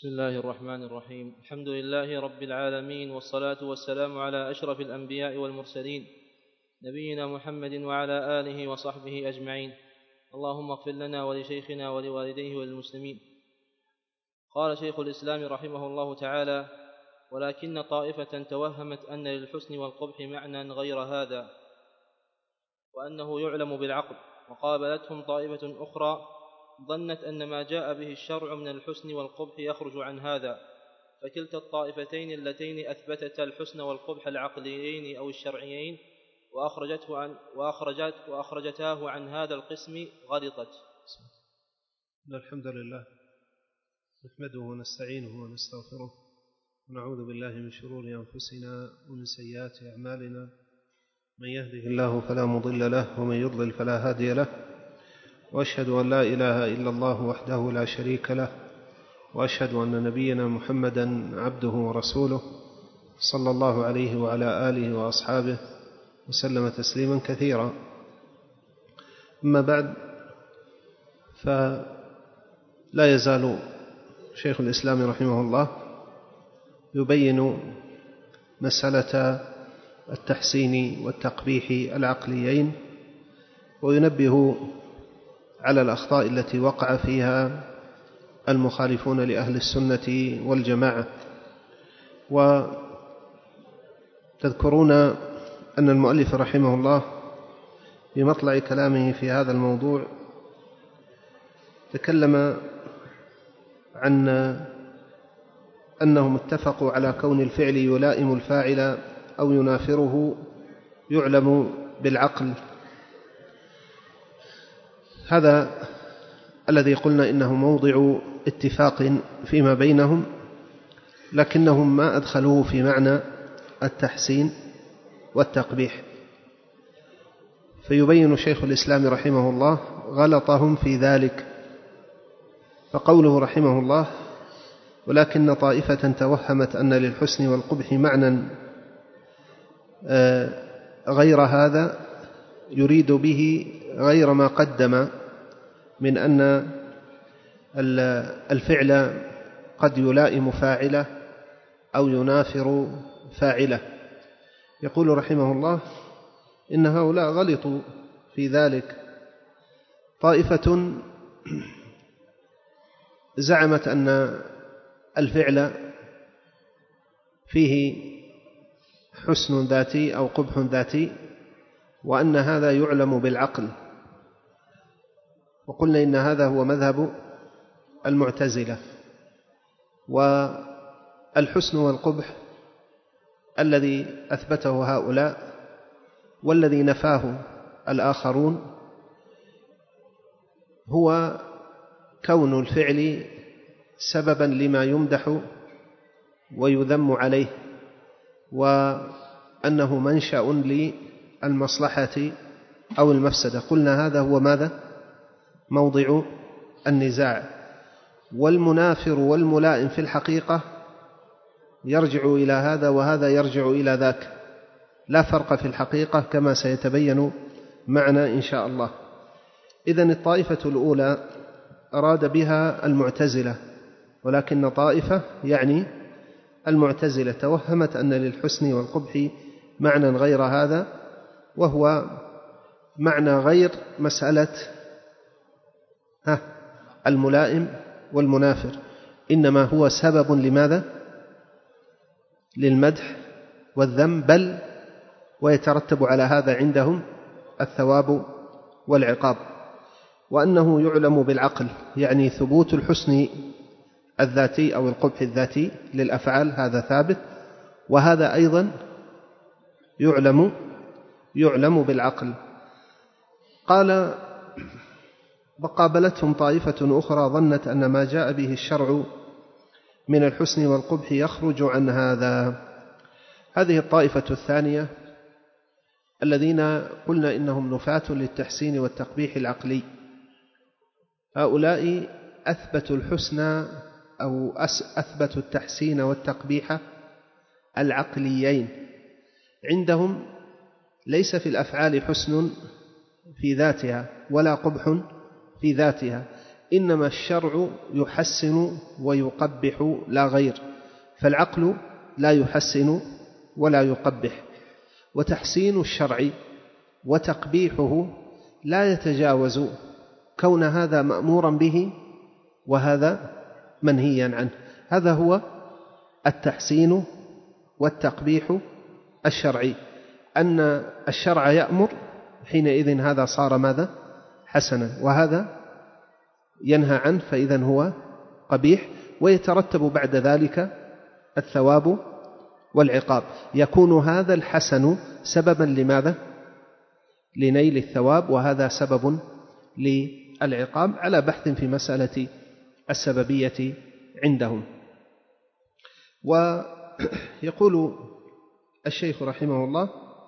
بسم الله الرحمن الرحيم. الحمد لله رب العالمين، والصلاة والسلام على أشرف الأنبياء والمرسلين، نبينا محمد وعلى آله وصحبه أجمعين. اللهم اغفر لنا ولشيخنا ولوالديه وللمسلمين. قال شيخ الإسلام رحمه الله تعالى: ولكن طائفة توهمت أن للحسن والقبح معنى غير هذا، وأنه يعلم بالعقل، وقابلتهم طائفة أخرى ظنت أن ما جاء به الشرع من الحسن والقبح يخرج عن هذا، فكلتا الطائفتين اللتين أثبتتا الحسن والقبح العقليين أو الشرعيين وأخرجتاه عن هذا القسم غلطت. الحمد لله نحمده ونستعينه ونستغفره ونعوذ بالله من شرور أنفسنا ومن سيئات أعمالنا، من يهده الله فلا مضل له ومن يضلل فلا هادي له، وأشهد أن لا إله إلا الله وحده لا شريك له، وأشهد أن نبينا محمدا عبده ورسوله صلى الله عليه وعلى آله وأصحابه وسلم تسليما كثيرا. أما بعد، فلا يزال شيخ الإسلام رحمه الله يبين مسألة التحسين والتقبيح العقليين، وينبه على الأخطاء التي وقع فيها المخالفون لأهل السنة والجماعة. وتذكرون أن المؤلف رحمه الله بمطلع كلامه في هذا الموضوع تكلم عن أنهم اتفقوا على كون الفعل يلائم الفاعل أو ينافره يعلم بالعقل. هذا الذي قلنا إنه موضع اتفاق فيما بينهم، لكنهم ما أدخلوه في معنى التحسين والتقبيح. فيبين شيخ الإسلام رحمه الله غلطهم في ذلك، فقوله رحمه الله: ولكن طائفة توهمت أن للحسن والقبح معنى غير هذا، يريد به غير ما قدم من أن الفعل قد يلائم فاعله أو ينافر فاعله. يقول رحمه الله: إن هؤلاء غلطوا في ذلك. طائفة زعمت أن الفعل فيه حسن ذاتي أو قبح ذاتي، وأن هذا يعلم بالعقل، وقلنا إن هذا هو مذهب المعتزلة. والحسن والقبح الذي أثبته هؤلاء والذي نفاه الآخرون هو كون الفعل سببا لما يمدح ويذم عليه، وأنه منشأ للمصلحة أو المفسدة. قلنا هذا هو ماذا؟ موضع النزاع. والمنافر والملائم في الحقيقة يرجع إلى هذا وهذا يرجع إلى ذاك، لا فرق في الحقيقة كما سيتبين معنا إن شاء الله. إذن الطائفة الأولى أراد بها المعتزلة، ولكن طائفة يعني المعتزلة توهمت أن للحسن والقبح معنى غير هذا، وهو معنى غير مسألة الملائم والمنافر، إنما هو سبب لماذا؟ للمدح والذم، بل ويترتب على هذا عندهم الثواب والعقاب. وأنه يعلم بالعقل، يعني ثبوت الحسن الذاتي أو القبح الذاتي للأفعال هذا ثابت، وهذا أيضا يعلم بالعقل. قال: وقابلتهم طائفة أخرى ظنت أن ما جاء به الشرع من الحسن والقبح يخرج عن هذا. هذه الطائفة الثانية الذين قلنا إنهم نفاة للتحسين والتقبيح العقلي. هؤلاء أثبتوا الحسن أو أثبتوا التحسين والتقبيح العقليين. عندهم ليس في الأفعال حسن في ذاتها ولا قبح في ذاتها، إنما الشرع يحسن ويقبح لا غير، فالعقل لا يحسن ولا يقبح، وتحسين الشرع وتقبيحه لا يتجاوز كون هذا مأمورا به وهذا منهيا عنه. هذا هو التحسين والتقبيح الشرعي، أن الشرع يأمر، حينئذ هذا صار ماذا؟ حسنا، وهذا ينهى عنه فإذا هو قبيح، ويترتب بعد ذلك الثواب والعقاب. يكون هذا الحسن سببا لماذا؟ لنيل الثواب، وهذا سبب للعقاب، على بحث في مسألة السببية عندهم. ويقول الشيخ رحمه الله: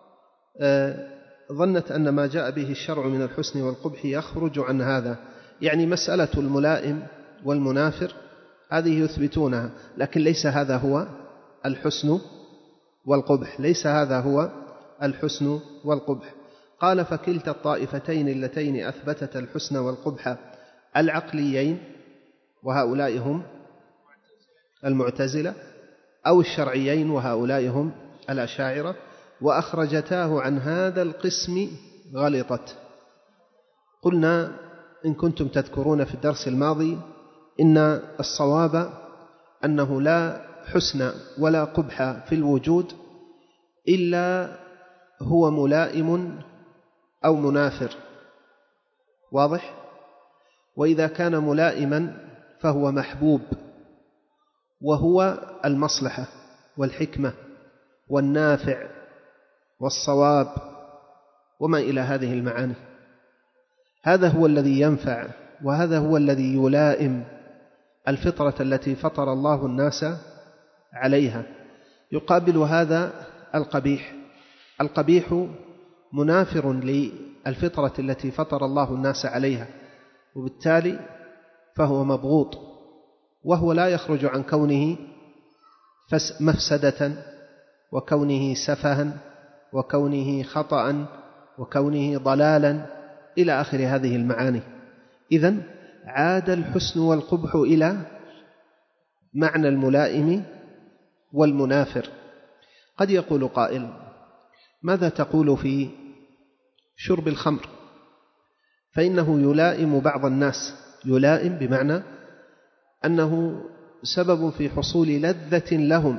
ظنت أن ما جاء به الشرع من الحسن والقبح يخرج عن هذا، يعني مسألة الملائم والمنافر هذه يثبتونها، لكن ليس هذا هو الحسن والقبح، ليس هذا هو الحسن والقبح. قال: فكلتا الطائفتين اللتين أثبتت الحسن والقبح العقليين، وهؤلاء هم المعتزلة، أو الشرعيين، وهؤلاء هم الأشاعرة، وأخرجتاه عن هذا القسم غلطت. قلنا إن كنتم تذكرون في الدرس الماضي إن الصواب أنه لا حسن ولا قبح في الوجود إلا هو ملائم أو منافر، واضح؟ وإذا كان ملائما فهو محبوب، وهو المصلحة والحكمة والنافع والصواب وما إلى هذه المعاني. هذا هو الذي ينفع، وهذا هو الذي يلائم الفطرة التي فطر الله الناس عليها. يقابل هذا القبيح، القبيح منافر للفطرة التي فطر الله الناس عليها، وبالتالي فهو مبغوض، وهو لا يخرج عن كونه مفسدة، وكونه سفها، وكونه خطأ، وكونه ضلالا، إلى آخر هذه المعاني. إذن عاد الحسن والقبح إلى معنى الملائم والمنافر. قد يقول قائل: ماذا تقول في شرب الخمر؟ فإنه يلائم بعض الناس، يلائم بمعنى أنه سبب في حصول لذة لهم،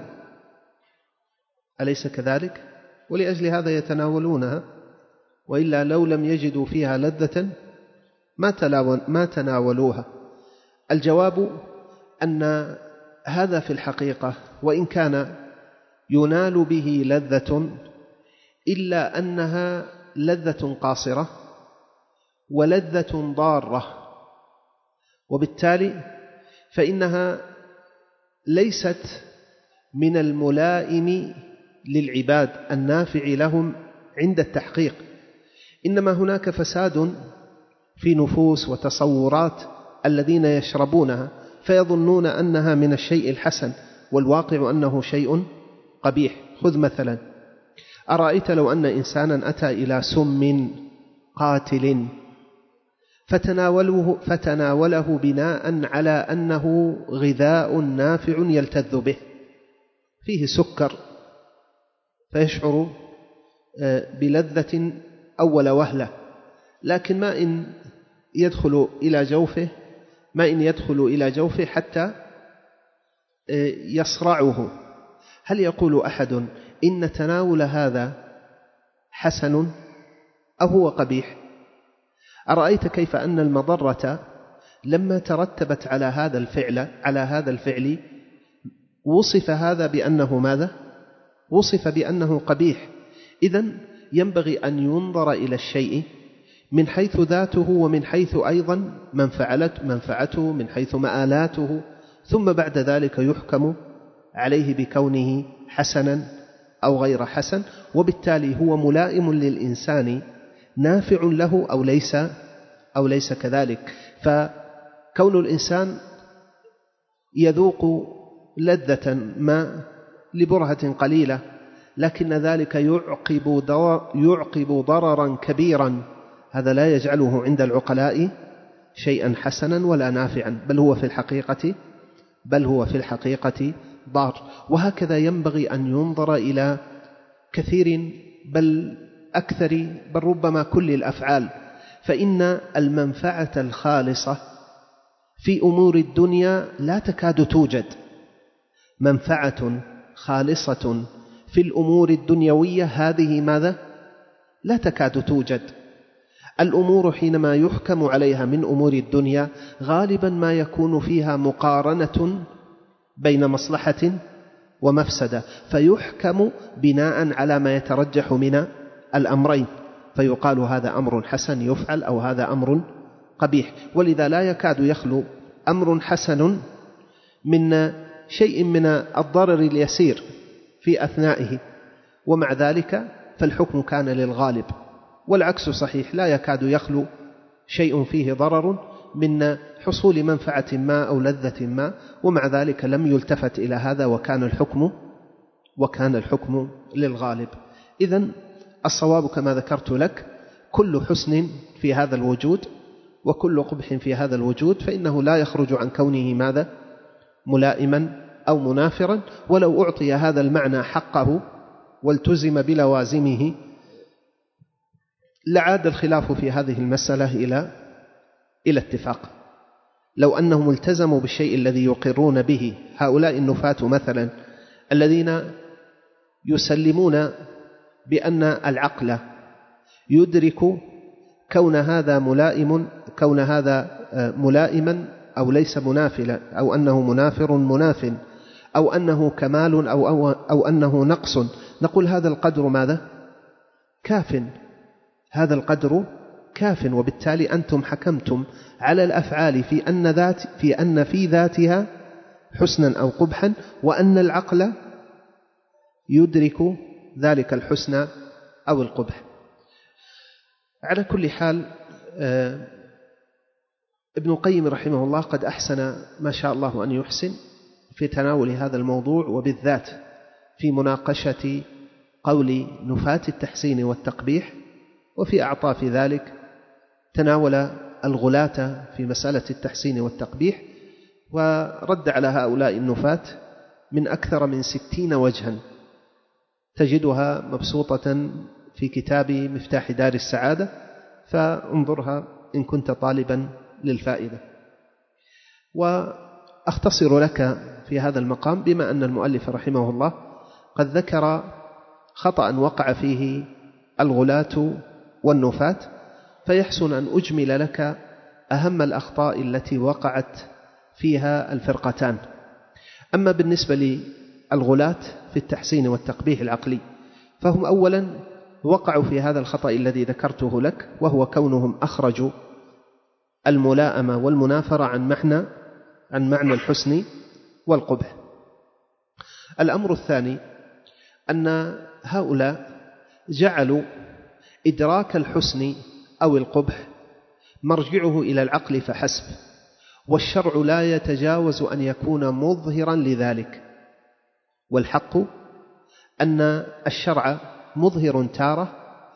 أليس كذلك؟ ولأجل هذا يتناولونها، وإلا لو لم يجدوا فيها لذة ما تناولوها. الجواب أن هذا في الحقيقة وإن كان ينال به لذة، إلا أنها لذة قاصرة ولذة ضارة، وبالتالي فإنها ليست من الملائم للعباد النافع لهم عند التحقيق، إنما هناك فساد في نفوس وتصورات الذين يشربونها، فيظنون أنها من الشيء الحسن، والواقع أنه شيء قبيح. خذ مثلا: أرأيت لو أن إنسانا أتى إلى سم قاتل فتناوله بناء على أنه غذاء نافع يلتذ به، فيه سكر فيشعر بلذة أول وهلة، لكن ما إن يدخل إلى جوفه حتى يصرعه. هل يقول أحد إن تناول هذا حسن أو هو قبيح؟ أرأيت كيف أن المضرة لما ترتبت على هذا الفعل وصف هذا بأنه ماذا؟ وصف بأنه قبيح. إذن ينبغي أن ينظر إلى الشيء من حيث ذاته، ومن حيث أيضا منفعته، من حيث مآلاته، ثم بعد ذلك يحكم عليه بكونه حسنا أو غير حسن، وبالتالي هو ملائم للإنسان نافع له أو ليس كذلك. فكون الإنسان يذوق لذة ما لبرهة قليلة، لكن ذلك يعقب ضررا كبيرا، هذا لا يجعله عند العقلاء شيئا حسنا ولا نافعا، بل هو في الحقيقة ضار. وهكذا ينبغي أن ينظر إلى كثير بل أكثر بل ربما كل الأفعال، فإن المنفعة الخالصة في أمور الدنيا لا تكاد توجد. منفعة خالصة في الأمور الدنيوية هذه ماذا؟ لا تكاد توجد. الأمور حينما يحكم عليها من أمور الدنيا غالبا ما يكون فيها مقارنة بين مصلحة ومفسدة، فيحكم بناء على ما يترجح من الأمرين، فيقال هذا أمر حسن يفعل أو هذا أمر قبيح. ولذا لا يكاد يخلو أمر حسن من شيء من الضرر اليسير في أثنائه، ومع ذلك فالحكم كان للغالب. والعكس صحيح، لا يكاد يخلو شيء فيه ضرر من حصول منفعة ما أو لذة ما، ومع ذلك لم يلتفت إلى هذا وكان الحكم للغالب. إذن الصواب كما ذكرت لك، كل حسن في هذا الوجود وكل قبح في هذا الوجود فإنه لا يخرج عن كونه ماذا؟ ملائما أو منافرا. ولو أعطي هذا المعنى حقه والتزم بلوازمه لعاد الخلاف في هذه المسألة إلى اتفاق. لو أنهم التزموا بالشيء الذي يقرون به، هؤلاء النفاة مثلا الذين يسلمون بأن العقل يدرك كون هذا ملائما أو ليس منافلا، أو أنه منافر مناف، أو أنه كمال أو أنه نقص، نقول هذا القدر ماذا؟ كاف. هذا القدر كاف. وبالتالي أنتم حكمتم على الأفعال في أن في ذاتها حسنا أو قبحا، وأن العقل يدرك ذلك الحسن أو القبح. على كل حال ابن القيم رحمه الله قد أحسن ما شاء الله أن يحسن في تناول هذا الموضوع، وبالذات في مناقشة قول نفاة التحسين والتقبيح، وفي أعطاف ذلك تناول الغلاة في مسألة التحسين والتقبيح، ورد على هؤلاء النفاة من أكثر من 60 وجها، تجدها مبسوطة في كتاب مفتاح دار السعادة، فانظرها إن كنت طالبا للفائدة. وأختصر لك في هذا المقام بما أن المؤلف رحمه الله قد ذكر خطأ وقع فيه الغلاة والنفاة، فيحسن أن أجمل لك أهم الأخطاء التي وقعت فيها الفرقتان. أما بالنسبة للغلاة في التحسين والتقبيح العقلي، فهم أولا وقعوا في هذا الخطأ الذي ذكرته لك، وهو كونهم أخرجوا الملائمة والمنافرة عن معنى الحسن والقبح. الأمر الثاني أن هؤلاء جعلوا إدراك الحسن أو القبح مرجعه إلى العقل فحسب، والشرع لا يتجاوز أن يكون مظهرا لذلك. والحق أن الشرع مظهر تارة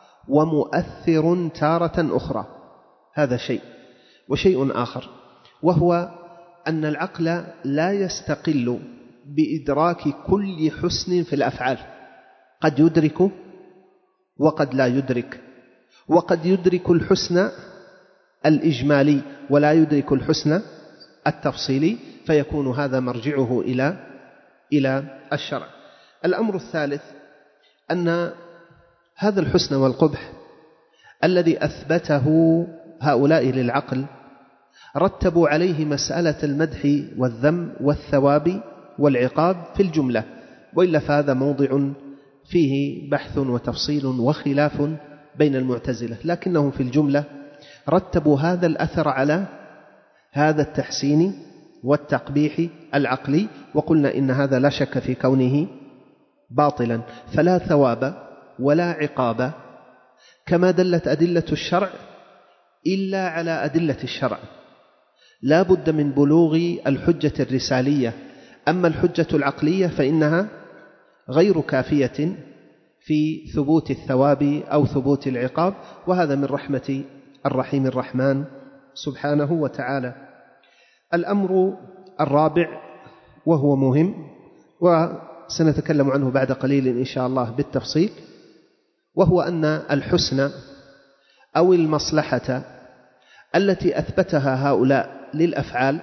ومؤثر تارة أخرى، هذا شيء. وشيء آخر وهو أن العقل لا يستقل بإدراك كل حسن في الأفعال، قد يدرك وقد لا يدرك، وقد يدرك الحسن الإجمالي ولا يدرك الحسن التفصيلي، فيكون هذا مرجعه إلى الشرع. الأمر الثالث أن هذا الحسن والقبح الذي أثبته هؤلاء للعقل رتبوا عليه مسألة المدح والذم والثواب والعقاب في الجملة، وإلا فهذا موضع فيه بحث وتفصيل وخلاف بين المعتزلة، لكنهم في الجملة رتبوا هذا الأثر على هذا التحسين والتقبيح العقلي، وقلنا إن هذا لا شك في كونه باطلا، فلا ثواب ولا عقاب كما دلت أدلة الشرع إلا على أدلة الشرع، لا بد من بلوغ الحجة الرسالية. أما الحجة العقلية فإنها غير كافية في ثبوت الثواب أو ثبوت العقاب، وهذا من رحمة الرحيم الرحمن سبحانه وتعالى. الأمر الرابع وهو مهم وسنتكلم عنه بعد قليل إن شاء الله بالتفصيل، وهو أن الحسن أو المصلحة التي أثبتها هؤلاء للأفعال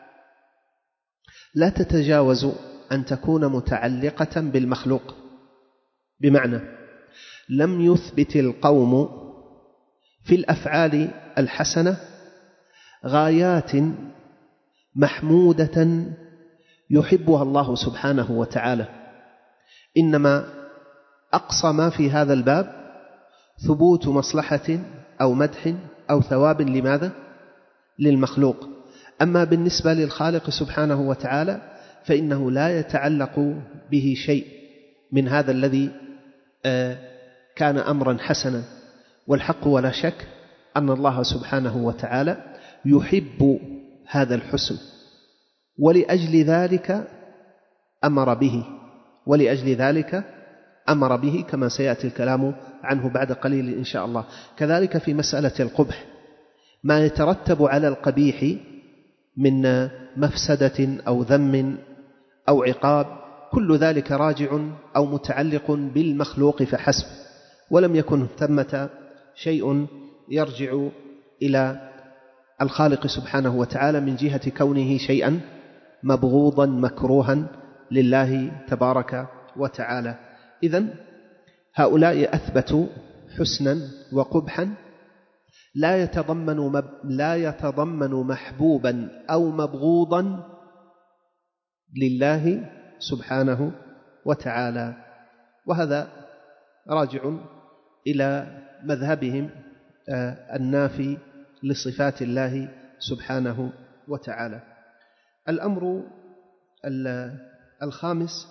لا تتجاوز أن تكون متعلقة بالمخلوق. بمعنى لم يثبت القوم في الأفعال الحسنة غايات محمودة يحبها الله سبحانه وتعالى، إنما أقصى ما في هذا الباب ثبوت مصلحة أو مدح أو ثواب. لماذا؟ للمخلوق. أما بالنسبة للخالق سبحانه وتعالى فإنه لا يتعلق به شيء من هذا الذي كان أمرا حسنا. والحق ولا شك أن الله سبحانه وتعالى يحب هذا الحسن، ولأجل ذلك أمر به كما سيأتي الكلام عنه بعد قليل إن شاء الله. كذلك في مسألة القبح ما يترتب على القبيح من مفسدة أو ذم أو عقاب، كل ذلك راجع أو متعلق بالمخلوق فحسب، ولم يكن ثمة شيء يرجع إلى الخالق سبحانه وتعالى من جهة كونه شيئا مبغوضا مكروها لله تبارك وتعالى. إذن هؤلاء أثبتوا حسنا وقبحا لا يتضمن محبوبا أو مبغوضا لله سبحانه وتعالى، وهذا راجع إلى مذهبهم النافي لصفات الله سبحانه وتعالى. الأمر الخامس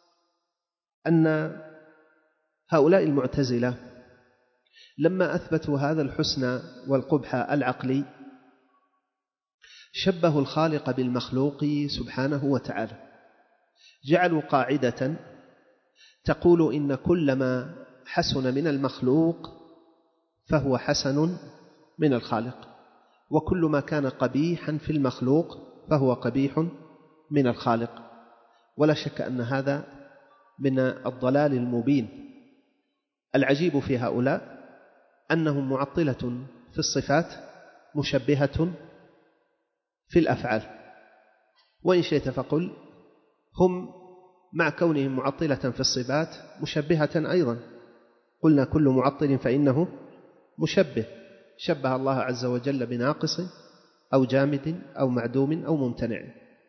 أن هؤلاء المعتزلة لما أثبتوا هذا الحسن والقبح العقلي شبهوا الخالق بالمخلوق سبحانه وتعالى، جعلوا قاعدة تقول إن كل ما حسن من المخلوق فهو حسن من الخالق، وكل ما كان قبيحا في المخلوق فهو قبيح من الخالق. ولا شك أن هذا من الضلال المبين. العجيب في هؤلاء أنهم معطلة في الصفات مشبهة في الأفعال، وإن شئت فقل هم مع كونهم معطلة في الصفات مشبهة أيضا. قلنا كل معطل فإنه مشبه، شبه الله عز وجل بناقص أو جامد أو معدوم أو ممتنع.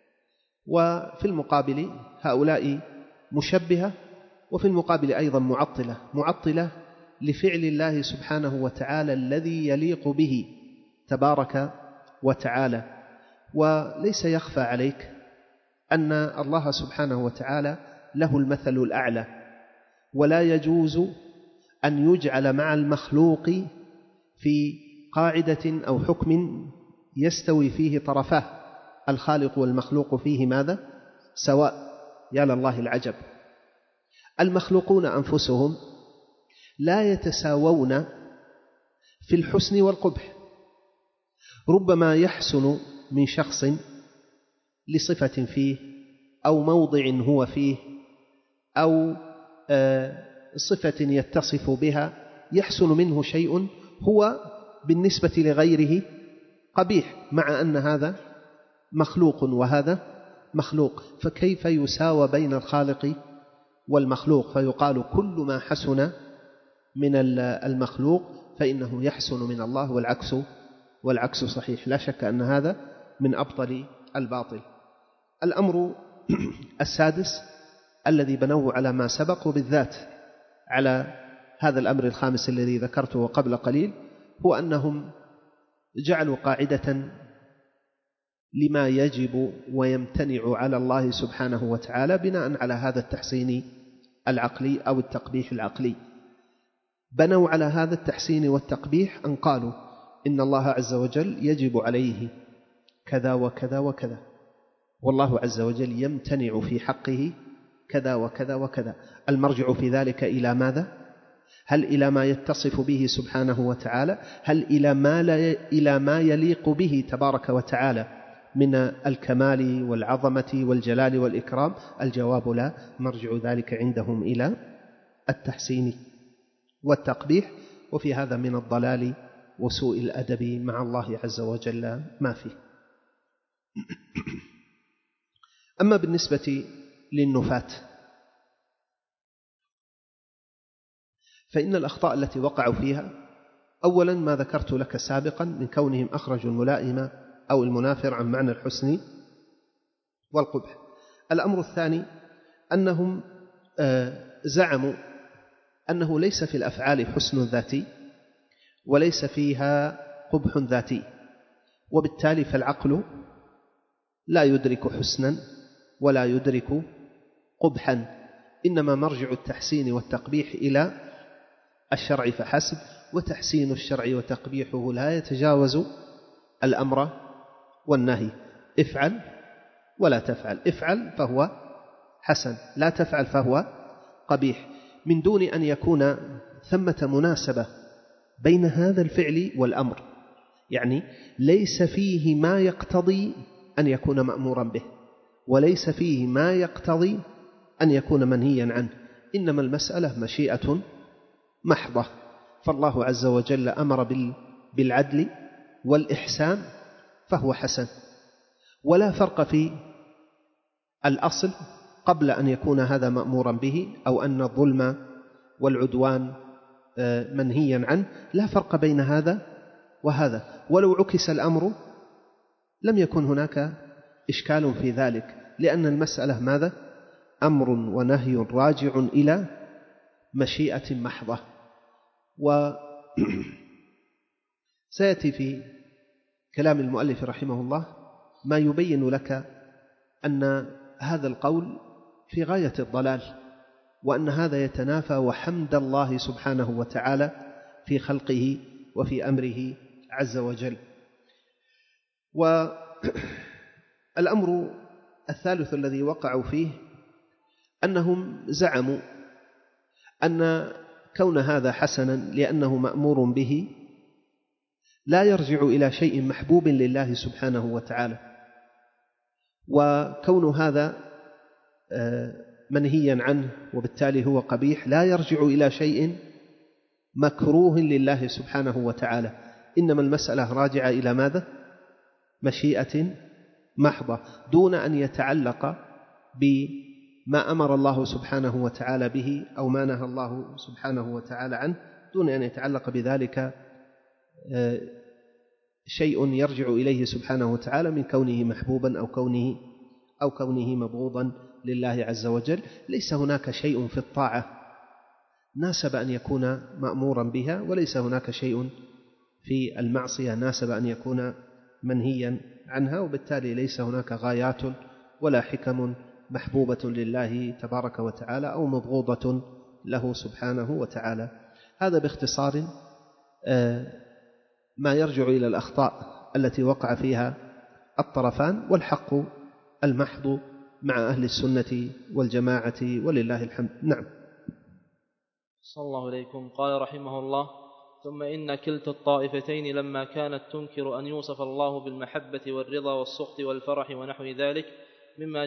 وفي المقابل هؤلاء مشبهة، وفي المقابل أيضا معطلة لفعل الله سبحانه وتعالى الذي يليق به تبارك وتعالى. وليس يخفى عليك أن الله سبحانه وتعالى له المثل الأعلى، ولا يجوز أن يجعل مع المخلوق في قاعدة أو حكم يستوي فيه طرفاه، الخالق والمخلوق فيه ماذا؟ سواء. يا لله العجب، المخلوقون أنفسهم لا يتساوون في الحسن والقبح. ربما يحسن من شخص لصفة فيه أو موضع هو فيه أو صفة يتصف بها، يحسن منه شيء هو بالنسبة لغيره قبيح، مع أن هذا مخلوق وهذا مخلوق. فكيف يساوى بين الخالق والمخلوق فيقال كل ما حسن من المخلوق فإنه يحسن من الله، والعكس صحيح؟ لا شك أن هذا من أبطل الباطل. الأمر السادس الذي بنوه على ما سبق، وبالذات على هذا الأمر الخامس الذي ذكرته قبل قليل، هو أنهم جعلوا قاعدة لما يجب ويمتنع على الله سبحانه وتعالى بناء على هذا التحسين العقلي أو التقبيح العقلي. بنوا على هذا التحسين والتقبيح أن قالوا إن الله عز وجل يجب عليه كذا وكذا وكذا، والله عز وجل يمتنع في حقه كذا وكذا وكذا. المرجع في ذلك إلى ماذا؟ هل إلى ما يتصف به سبحانه وتعالى؟ هل إلى ما يليق به تبارك وتعالى من الكمال والعظمة والجلال والإكرام؟ الجواب لا، مرجع ذلك عندهم إلى التحسين والتقبيح، وفي هذا من الضلال وسوء الأدب مع الله عز وجل ما فيه. أما بالنسبة للنفاة فإن الأخطاء التي وقعوا فيها أولا ما ذكرت لك سابقا من كونهم أخرجوا الملائمة أو المنافر عن معنى الحسن والقبح. الأمر الثاني أنهم زعموا أنه ليس في الأفعال حسن ذاتي وليس فيها قبح ذاتي، وبالتالي فالعقل لا يدرك حسنا ولا يدرك قبحا، إنما مرجع التحسين والتقبيح إلى الشرع فحسب، وتحسين الشرع وتقبيحه لا يتجاوز الأمر والنهي. افعل ولا تفعل، افعل فهو حسن، لا تفعل فهو قبيح، من دون أن يكون ثمة مناسبة بين هذا الفعل والأمر، يعني ليس فيه ما يقتضي أن يكون مأمورا به وليس فيه ما يقتضي أن يكون منهيا عنه، إنما المسألة مشيئة محضة. فالله عز وجل أمر بالعدل والإحسان فهو حسن، ولا فرق في الأصل قبل أن يكون هذا مأمورا به أو أن الظلم والعدوان منهيا عنه، لا فرق بين هذا وهذا، ولو عكس الأمر لم يكن هناك إشكال في ذلك، لأن المسألة ماذا؟ أمر ونهي راجع إلى مشيئة محضة. وسيأتي في كلام المؤلف رحمه الله ما يبين لك أن هذا القول في غاية الضلال، وأن هذا يتنافى وحمد الله سبحانه وتعالى في خلقه وفي أمره عز وجل. والأمر الثالث الذي وقعوا فيه أنهم زعموا أن كون هذا حسنا لأنه مأمور به لا يرجع إلى شيء محبوب لله سبحانه وتعالى، وكون هذا منهيا عنه وبالتالي هو قبيح لا يرجع إلى شيء مكروه لله سبحانه وتعالى، إنما المسألة راجعة إلى ماذا؟ مشيئة محضة، دون أن يتعلق بما أمر الله سبحانه وتعالى به أو ما نهى الله سبحانه وتعالى عنه، دون أن يتعلق بذلك شيء يرجع إليه سبحانه وتعالى من كونه محبوبا أو كونه مبغوضا لله عز وجل. ليس هناك شيء في الطاعة ناسب أن يكون مأمورا بها، وليس هناك شيء في المعصية ناسب أن يكون منهيا عنها، وبالتالي ليس هناك غايات ولا حكم محبوبة لله تبارك وتعالى أو مبغوضة له سبحانه وتعالى. هذا باختصار ما يرجع إلى الأخطاء التي وقع فيها الطرفان، والحق المحض مع أهل السنة والجماعة ولله الحمد. نعم. صلى الله عليكم. قال رحمه الله: ثم إن كلتا الطائفتين لما كانت تنكر أن يوصف الله بالمحبة والرضا والسخط والفرح ونحو ذلك مما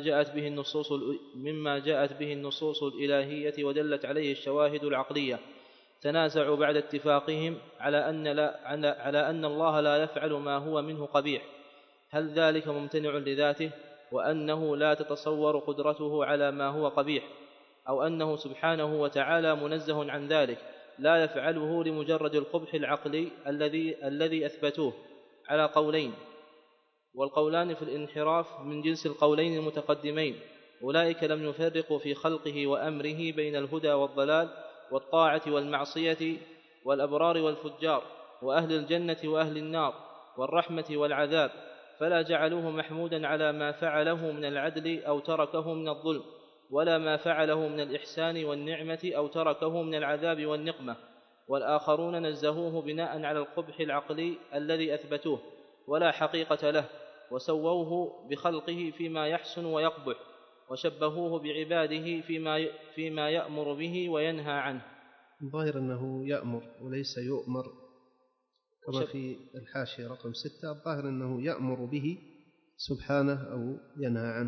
جاءت به النصوص الإلهية ودلت عليه الشواهد العقلية، تنازعوا بعد اتفاقهم على أن الله لا يفعل ما هو منه قبيح، هل ذلك ممتنع لذاته وأنه لا تتصور قدرته على ما هو قبيح، أو أنه سبحانه وتعالى منزه عن ذلك لا يفعله لمجرد القبح العقلي الذي أثبتوه، على قولين، والقولان في الانحراف من جنس القولين المتقدمين. أولئك لم يفرقوا في خلقه وأمره بين الهدى والضلال والطاعة والمعصية والأبرار والفجار وأهل الجنة وأهل النار والرحمة والعذاب، فلا جعلوه محمودا على ما فعله من العدل أو تركه من الظلم، ولا ما فعله من الإحسان والنعمة أو تركه من العذاب والنقمة. والآخرون نزهوه بناء على القبح العقلي الذي أثبتوه ولا حقيقة له، وسووه بخلقه فيما يحسن ويقبح، وشبهوه بعباده فيما يأمر به وينهى عنه. الظاهر أنه يأمر وليس يؤمر، كما في الحاشية رقم 6. الظاهر أنه يأمر به سبحانه أو ينهى عنه.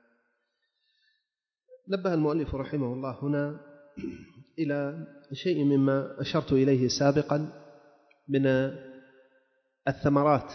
نبه المؤلف رحمه الله هنا إلى شيء مما أشرت إليه سابقا من الثمرات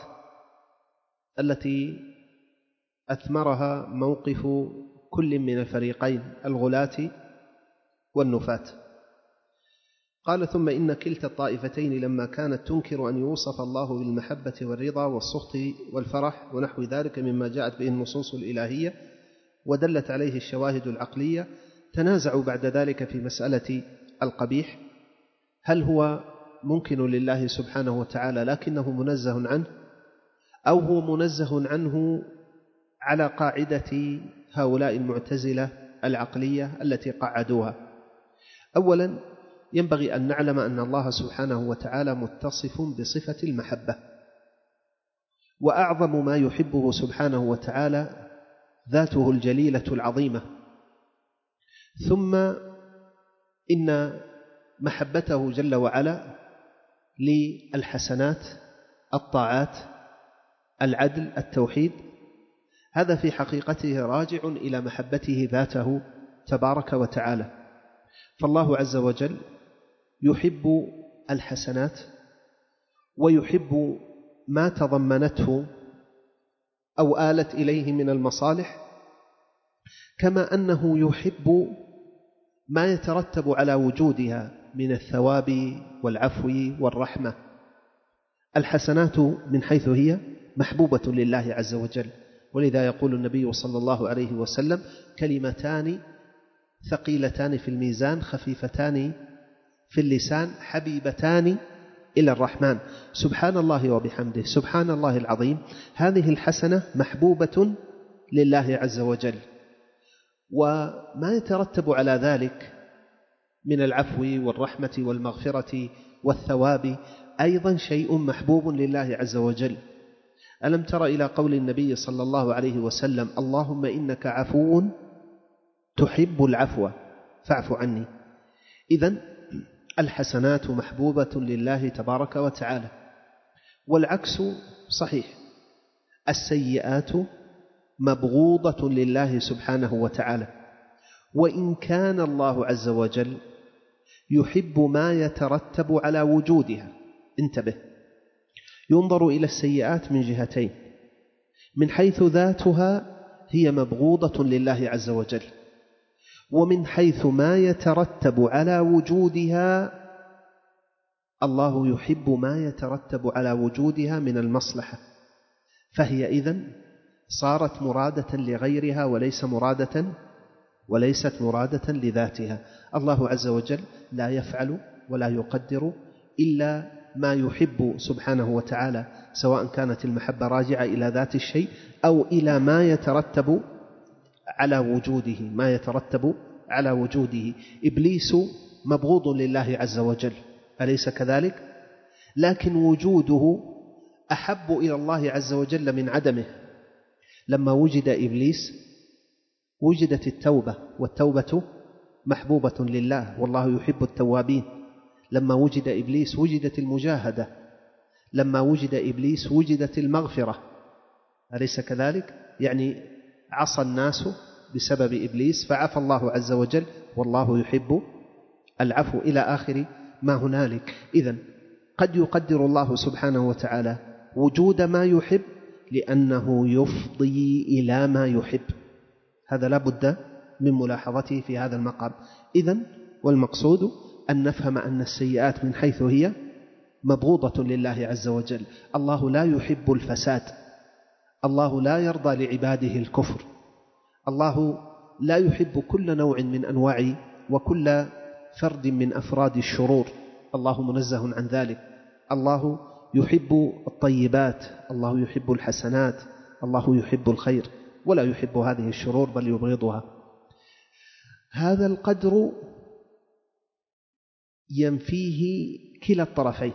التي أثمرها موقف كل من الفريقين الغلاة والنفاة. قال: ثم إن كلتا الطائفتين لما كانت تنكر أن يوصف الله بالمحبة والرضا والسخط والفرح ونحو ذلك مما جاءت به النصوص الإلهية ودلت عليه الشواهد العقلية، تنازعوا بعد ذلك في مسألة القبيح، هل هو ممكن لله سبحانه وتعالى لكنه منزه عنه، أو هو منزه عنه على قاعدة هؤلاء المعتزلة العقلية التي قعدوها. أولا ينبغي أن نعلم أن الله سبحانه وتعالى متصف بصفة المحبة، وأعظم ما يحبه سبحانه وتعالى ذاته الجليلة العظيمة. ثم إن محبته جل وعلا للحسنات، الطاعات، العدل، التوحيد، هذا في حقيقته راجع إلى محبته ذاته تبارك وتعالى. فالله عز وجل يحب الحسنات ويحب ما تضمنته أو آلت إليه من المصالح، كما أنه يحب ما يترتب على وجودها من الثواب والعفو والرحمة. الحسنات من حيث هي محبوبة لله عز وجل، ولذا يقول النبي صلى الله عليه وسلم: كلمتان ثقيلتان في الميزان خفيفتان في اللسان حبيبتان إلى الرحمن. سبحان الله وبحمده، سبحان الله العظيم. هذه الحسنة محبوبة لله عز وجل، وما يترتب على ذلك من العفو والرحمة والمغفرة والثواب أيضا شيء محبوب لله عز وجل. ألم تر إلى قول النبي صلى الله عليه وسلم: اللهم إنك عفو تحب العفو فاعف عني. إذن الحسنات محبوبة لله تبارك وتعالى، والعكس صحيح، السيئات مبغوضة لله سبحانه وتعالى. وإن كان الله عز وجل يحب ما يترتب على وجودها، انتبه، ينظر إلى السيئات من جهتين: من حيث ذاتها هي مبغوضة لله عز وجل، ومن حيث ما يترتب على وجودها الله يحب ما يترتب على وجودها من المصلحة، فهي إذن صارت مرادة لغيرها وليست مرادة لذاتها. الله عز وجل لا يفعل ولا يقدر إلا ما يحب سبحانه وتعالى، سواء كانت المحبة راجعة إلى ذات الشيء أو إلى ما يترتب على وجوده. إبليس مبغوض لله عز وجل، أليس كذلك؟ لكن وجوده أحب إلى الله عز وجل من عدمه. لما وجد إبليس وجدت التوبة، والتوبة محبوبة لله، والله يحب التوابين. لما وجد إبليس وجدت المجاهدة، لما وجد إبليس وجدت المغفرة، أليس كذلك؟ يعني عصى الناس بسبب إبليس فعفى الله عز وجل، والله يحب العفو، إلى آخر ما هنالك. إذن قد يقدر الله سبحانه وتعالى وجود ما يحب لأنه يفضي إلى ما يحب، هذا لا بد من ملاحظته في هذا المقام. إذن والمقصود أن نفهم أن السيئات من حيث هي مبغوضة لله عز وجل. الله لا يحب الفساد، الله لا يرضى لعباده الكفر، الله لا يحب كل نوع من أنواع وكل فرد من أفراد الشرور، الله منزه عن ذلك. الله يحب الطيبات، الله يحب الحسنات، الله يحب الخير، ولا يحب هذه الشرور بل يبغضها. هذا القدر ينفيه كلا الطرفين،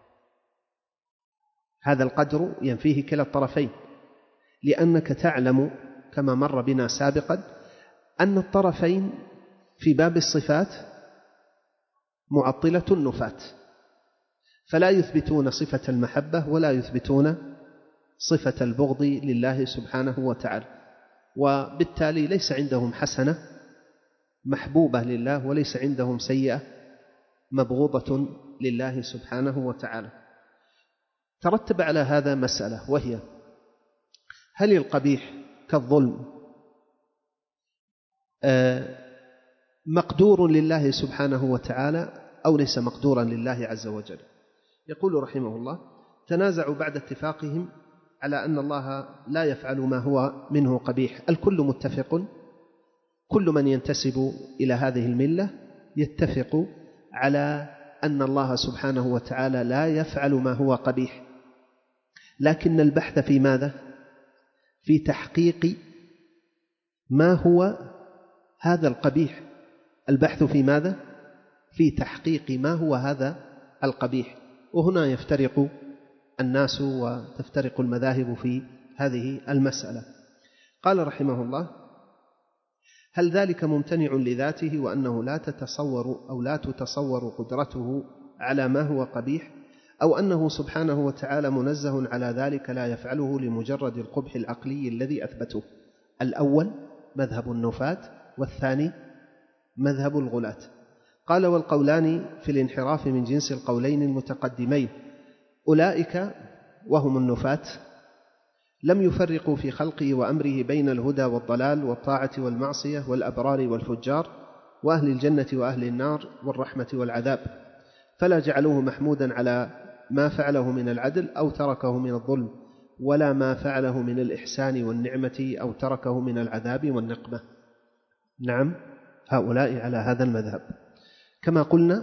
هذا القدر ينفيه كلا الطرفين، لأنك تعلم كما مر بنا سابقا أن الطرفين في باب الصفات معطلة نفاة، فلا يثبتون صفة المحبة ولا يثبتون صفة البغض لله سبحانه وتعالى، وبالتالي ليس عندهم حسنة محبوبة لله وليس عندهم سيئة مبغوضة لله سبحانه وتعالى. ترتب على هذا مسألة، وهي: هل القبيح كالظلم مقدور لله سبحانه وتعالى أو ليس مقدورا لله عز وجل؟ يقول رحمه الله: تنازعوا بعد اتفاقهم على أن الله لا يفعل ما هو منه قبيح. الكل متفق، كل من ينتسب إلى هذه الملة يتفق على أن الله سبحانه وتعالى لا يفعل ما هو قبيح، لكن البحث في ماذا؟ في تحقيق ما هو هذا القبيح. البحث في ماذا؟ في تحقيق ما هو هذا القبيح. وهنا يفترق الناس وتفترق المذاهب في هذه المسألة. قال رحمه الله: هل ذلك ممتنع لذاته وأنه لا تتصور أو لا تتصور قدرته على ما هو قبيح، أو أنه سبحانه وتعالى منزه على ذلك لا يفعله لمجرد القبح العقلي الذي أثبته؟ الأول مذهب النفاة، والثاني مذهب الغلاة. قال: والقولان في الانحراف من جنس القولين المتقدمين. أولئك وهم النفاة لم يفرقوا في خلقه وأمره بين الهدى والضلال والطاعة والمعصية والأبرار والفجار وأهل الجنة وأهل النار والرحمة والعذاب، فلا جعلوه محمودا على ما فعله من العدل أو تركه من الظلم، ولا ما فعله من الإحسان والنعمة أو تركه من العذاب والنقمة. نعم، هؤلاء على هذا المذهب. كما قلنا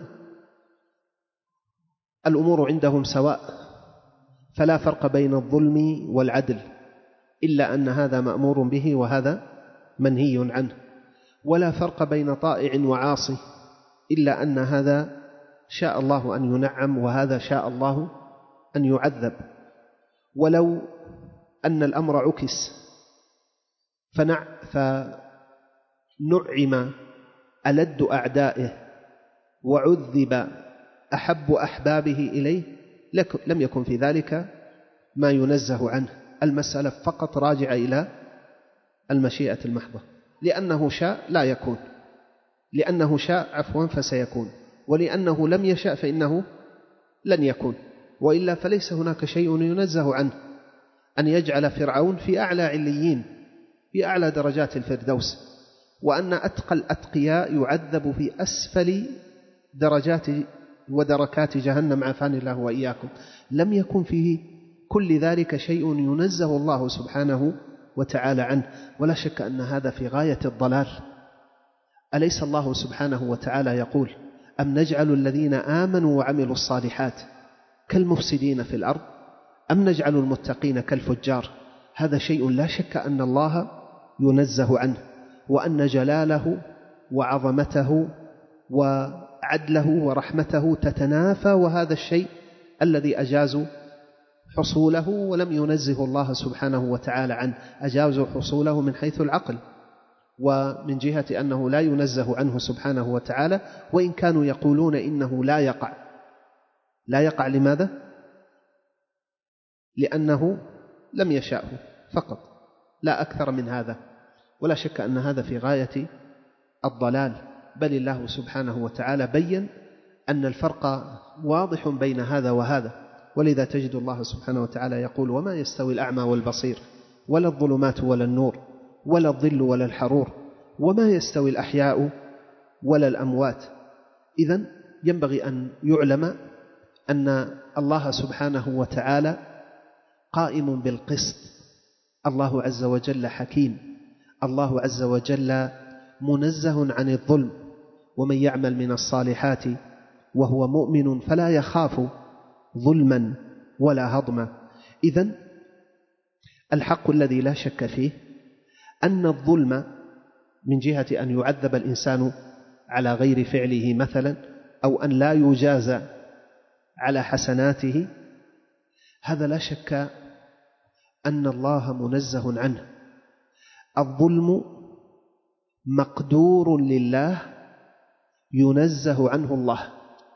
الأمور عندهم سواء، فلا فرق بين الظلم والعدل، إلا أن هذا مأمور به وهذا منهي عنه، ولا فرق بين طائع وعاصي، إلا أن هذا شاء الله أن ينعم وهذا شاء الله أن يعذب. ولو أن الأمر عكس فنعم ألد أعدائه وعذب أحب أحبابه إليه لم يكن في ذلك ما ينزه عنه. المسألة فقط راجعة إلى المشيئة المحضة، لأنه شاء لا يكون، لأنه شاء فسيكون، ولأنه لم يشاء فإنه لن يكون. وإلا فليس هناك شيء ينزه عنه أن يجعل فرعون في أعلى عليين، في أعلى درجات الفردوس، وأن أتقى الأتقياء يعذب في أسفل درجات ودركات جهنم، عافاني الله وإياكم. لم يكن فيه كل ذلك شيء ينزه الله سبحانه وتعالى عنه، ولا شك أن هذا في غاية الضلال. أليس الله سبحانه وتعالى يقول: أم نجعل الذين آمنوا وعملوا الصالحات كالمفسدين في الأرض أم نجعل المتقين كالفجار؟ هذا شيء لا شك أن الله ينزه عنه، وأن جلاله وعظمته وعدله ورحمته تتنافى، وهذا الشيء الذي أجازوا حصوله ولم ينزه الله سبحانه وتعالى عنه، أجازوا حصوله من حيث العقل، ومن جهة أنه لا ينزه عنه سبحانه وتعالى، وإن كانوا يقولون إنه لا يقع. لا يقع لماذا؟ لأنه لم يشاءه فقط، لا أكثر من هذا. ولا شك أن هذا في غاية الضلال، بل الله سبحانه وتعالى بيّن أن الفرق واضح بين هذا وهذا. ولذا تجد الله سبحانه وتعالى يقول: وما يستوي الأعمى والبصير ولا الظلمات ولا النور ولا الظل ولا الحرور وما يستوي الأحياء ولا الأموات. إذن ينبغي أن يعلم أن الله سبحانه وتعالى قائم بالقسط، الله عز وجل حكيم، الله عز وجل منزه عن الظلم. ومن يعمل من الصالحات وهو مؤمن فلا يخاف ظلما ولا هضما. إذن الحق الذي لا شك فيه أن الظلم من جهة أن يعذب الإنسان على غير فعله مثلا، أو أن لا يجازى على حسناته، هذا لا شك أن الله منزه عنه. الظلم مقدور لله ينزه عنه الله،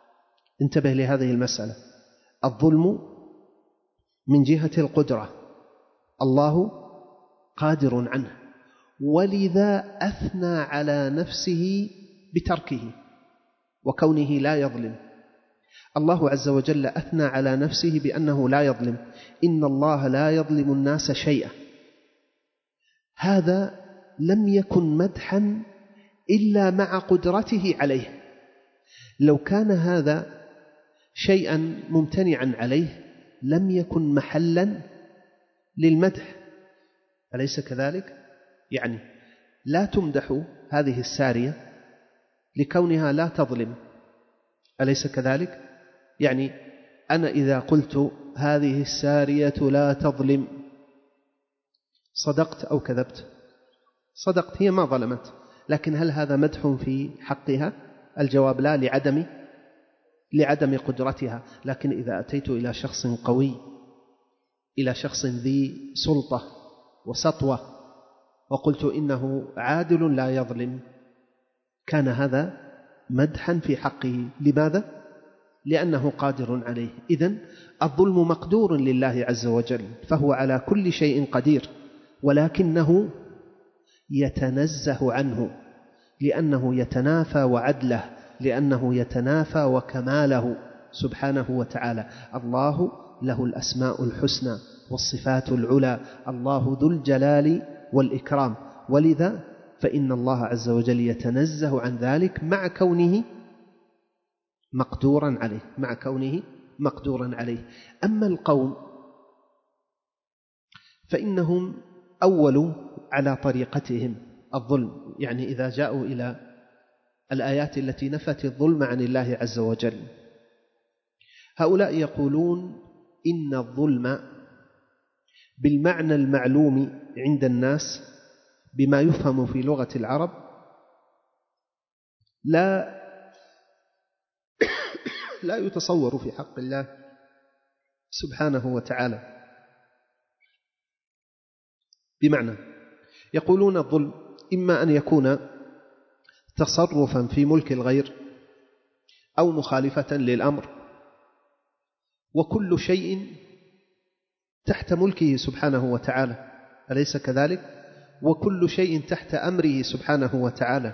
انتبه لهذه المسألة. الظلم من جهة القدرة، الله قادر عنه، ولذا أثنى على نفسه بتركه وكونه لا يظلم. الله عز وجل أثنى على نفسه بأنه لا يظلم، إن الله لا يظلم الناس شيئا. هذا لم يكن مدحا إلا مع قدرته عليه. لو كان هذا شيئا ممتنعا عليه لم يكن محلا للمدح، أليس كذلك؟ يعني لا تمدح هذه السارية لكونها لا تظلم، أليس كذلك؟ يعني أنا إذا قلت هذه السارية لا تظلم صدقت أو كذبت؟ صدقت، هي ما ظلمت، لكن هل هذا مدح في حقها؟ الجواب لا، لعدم قدرتها. لكن إذا أتيت إلى شخص قوي، إلى شخص ذي سلطة وسطوة، وقلت إنه عادل لا يظلم، كان هذا مدحا في حقه. لماذا؟ لأنه قادر عليه. إذن الظلم مقدور لله عز وجل، فهو على كل شيء قدير، ولكنه يتنزه عنه لأنه يتنافى وعدله، لأنه يتنافى وكماله سبحانه وتعالى. الله له الأسماء الحسنى والصفات العلى، الله ذو الجلال والإكرام، ولذا فإن الله عز وجل يتنزه عن ذلك مع كونه مقدورا عليه. أما القوم فإنهم أولوا على طريقتهم الظلم، يعني إذا جاءوا إلى الآيات التي نفت الظلم عن الله عز وجل، هؤلاء يقولون إن الظلم بالمعنى المعلوم عند الناس بما يفهم في لغة العرب لا يتصور في حق الله سبحانه وتعالى. بمعنى يقولون الظلم إما أن يكون تصرفا في ملك الغير أو مخالفة للأمر، وكل شيء تحت ملكه سبحانه وتعالى، أليس كذلك؟ وكل شيء تحت أمره سبحانه وتعالى.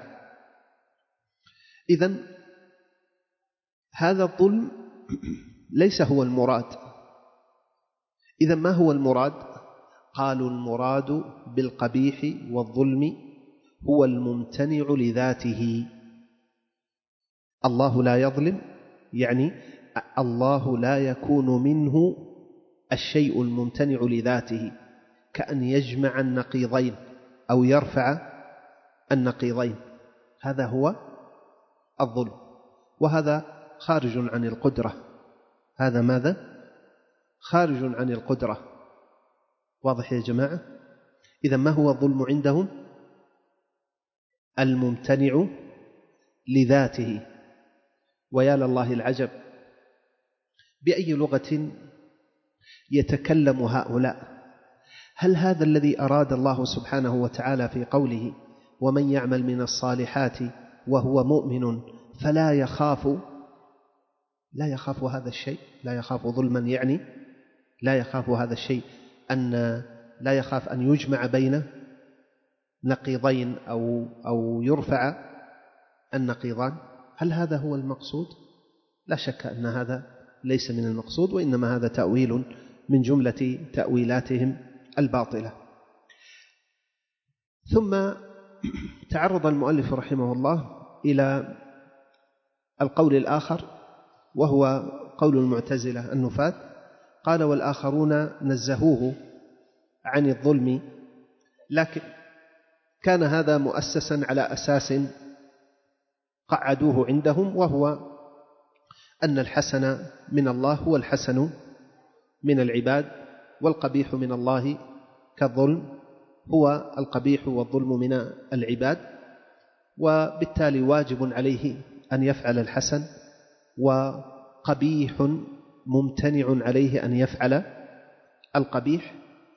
إذن هذا الظلم ليس هو المراد. إذن ما هو المراد؟ قالوا المراد بالقبيح والظلم هو الممتنع لذاته. الله لا يظلم، يعني الله لا يكون منه الشيء الممتنع لذاته، كأن يجمع النقيضين أو يرفع النقيضين، هذا هو الظلم، وهذا خارج عن القدرة. هذا ماذا؟ خارج عن القدرة. واضح يا جماعة؟ إذا ما هو الظلم عندهم؟ الممتنع لذاته. ويا لله العجب، بأي لغة يتكلم هؤلاء؟ هل هذا الذي أراد الله سبحانه وتعالى في قوله ومن يعمل من الصالحات وهو مؤمن فلا يخاف هذا الشيء، لا يخاف ظلما، يعني لا يخاف هذا الشيء، أن لا يخاف أن يجمع بين نقيضين أو يرفع النقيضان؟ هل هذا هو المقصود؟ لا شك أن هذا ليس من المقصود، وإنما هذا تأويل من جملة تأويلاتهم الباطلة. ثم تعرض المؤلف رحمه الله إلى القول الآخر، وهو قول المعتزلة النفاة. قال والآخرون نزهوه عن الظلم، لكن كان هذا مؤسسا على أساس قعدوه عندهم، وهو أن الحسن من الله هو الحسن من العباد، والقبيح من الله كالظلم هو القبيح والظلم من العباد، وبالتالي واجب عليه أن يفعل الحسن، وقبيح ممتنع عليه أن يفعل القبيح.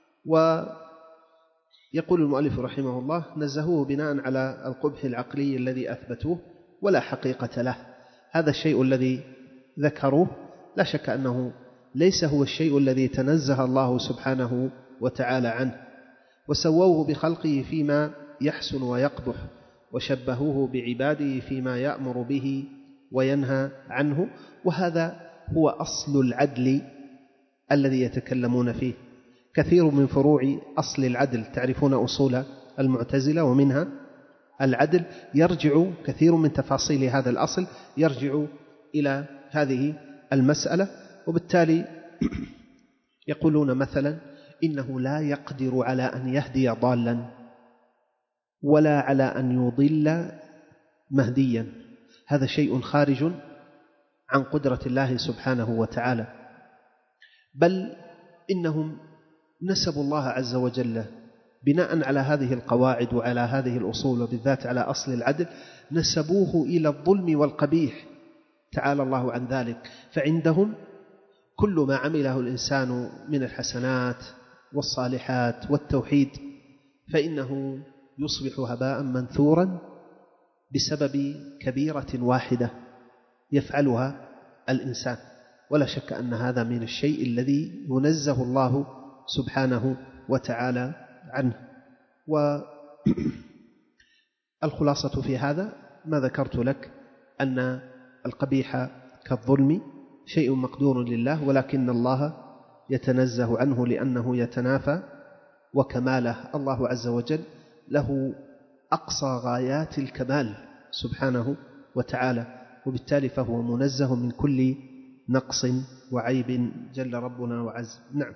ويقول المؤلف رحمه الله نزهوه بناء على القبح العقلي الذي أثبتوه ولا حقيقة له. هذا الشيء الذي ذكروه لا شك أنه ليس هو الشيء الذي تنزه الله سبحانه وتعالى عنه، وسووه بخلقه فيما يحسن ويقبح، وشبهوه بعباده فيما يأمر به وينهى عنه. وهذا هو أصل العدل الذي يتكلمون فيه. كثير من فروع أصل العدل، تعرفون أصول المعتزلة ومنها العدل، يرجع كثير من تفاصيل هذا الأصل يرجع إلى هذه المسألة. وبالتالي يقولون مثلا إنه لا يقدر على أن يهدي ضالا ولا على أن يضل مهديا. هذا شيء خارج عن قدرة الله سبحانه وتعالى، بل إنهم نسبوا الله عز وجل بناء على هذه القواعد وعلى هذه الأصول، وبالذات على أصل العدل، نسبوه إلى الظلم والقبيح، تعالى الله عن ذلك. فعندهم كل ما عمله الإنسان من الحسنات والصالحات والتوحيد فإنه يصبح هباء منثورا بسبب كبيرة واحدة يفعلها الإنسان. ولا شك أن هذا من الشيء الذي ينزه الله سبحانه وتعالى عنه. والخلاصة في هذا ما ذكرت لك، أن القبيح كالظلم شيء مقدور لله، ولكن الله يتنزه عنه لأنه يتنافى وكماله. الله عز وجل له أقصى غايات الكمال سبحانه وتعالى، وبالتالي فهو منزه من كل نقص وعيب جل ربنا وعز. نعم.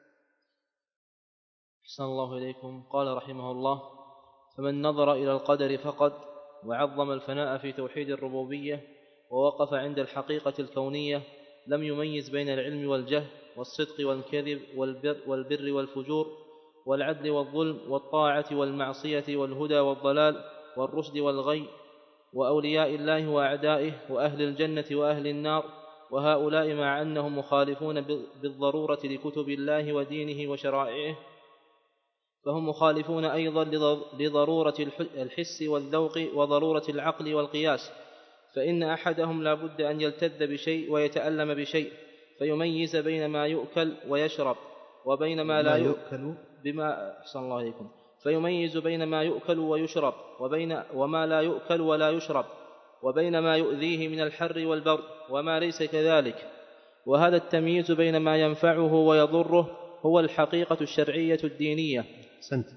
أحسن الله إليكم. قال رحمه الله: فمن نظر إلى القدر فقد وعظم الفناء في توحيد الربوبية ووقف عند الحقيقة الكونية لم يميز بين العلم والجهل والصدق والكذب والبر والفجور والعدل والظلم والطاعة والمعصية والهدى والضلال والرشد والغي وأولياء الله وأعدائه وأهل الجنة وأهل النار. وهؤلاء مع أنهم مخالفون بالضرورة لكتب الله ودينه وشرائعه، فهم مخالفون أيضا لضرورة الحس والذوق وضرورة العقل والقياس. فإن أحدهم لا بد أن يلتذ بشيء ويتألم بشيء فيميز بين ما يؤكل ويشرب وبين ما لا يؤكل أحسن الله عليكم. فيميز بين ما يؤكل ويشرب وما لا يؤكل ولا يشرب، وبين ما يؤذيه من الحر والبرد وما ليس كذلك. وهذا التمييز بين ما ينفعه ويضره هو الحقيقة الشرعية الدينية. سنت.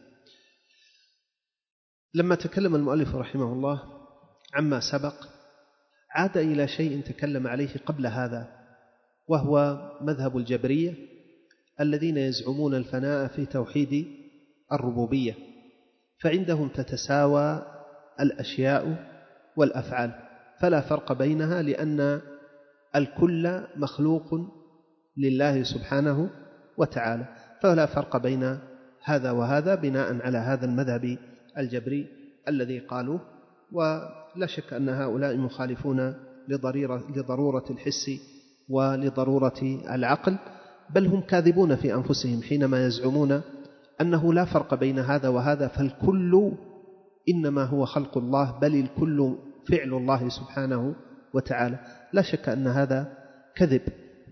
لما تكلم المؤلف رحمه الله عما سبق عاد إلى شيء تكلم عليه قبل هذا، وهو مذهب الجبرية الذين يزعمون الفناء في توحيد الربوبية. فعندهم تتساوى الأشياء والأفعال، فلا فرق بينها، لأن الكل مخلوق لله سبحانه وتعالى، فلا فرق بين هذا وهذا بناء على هذا المذهب الجبري الذي قالوه. ولا شك أن هؤلاء مخالفون لضرورة الحس ولضرورة العقل، بل هم كاذبون في أنفسهم حينما يزعمون أنه لا فرق بين هذا وهذا، فالكل إنما هو خلق الله، بل الكل فعل الله سبحانه وتعالى. لا شك أن هذا كذب،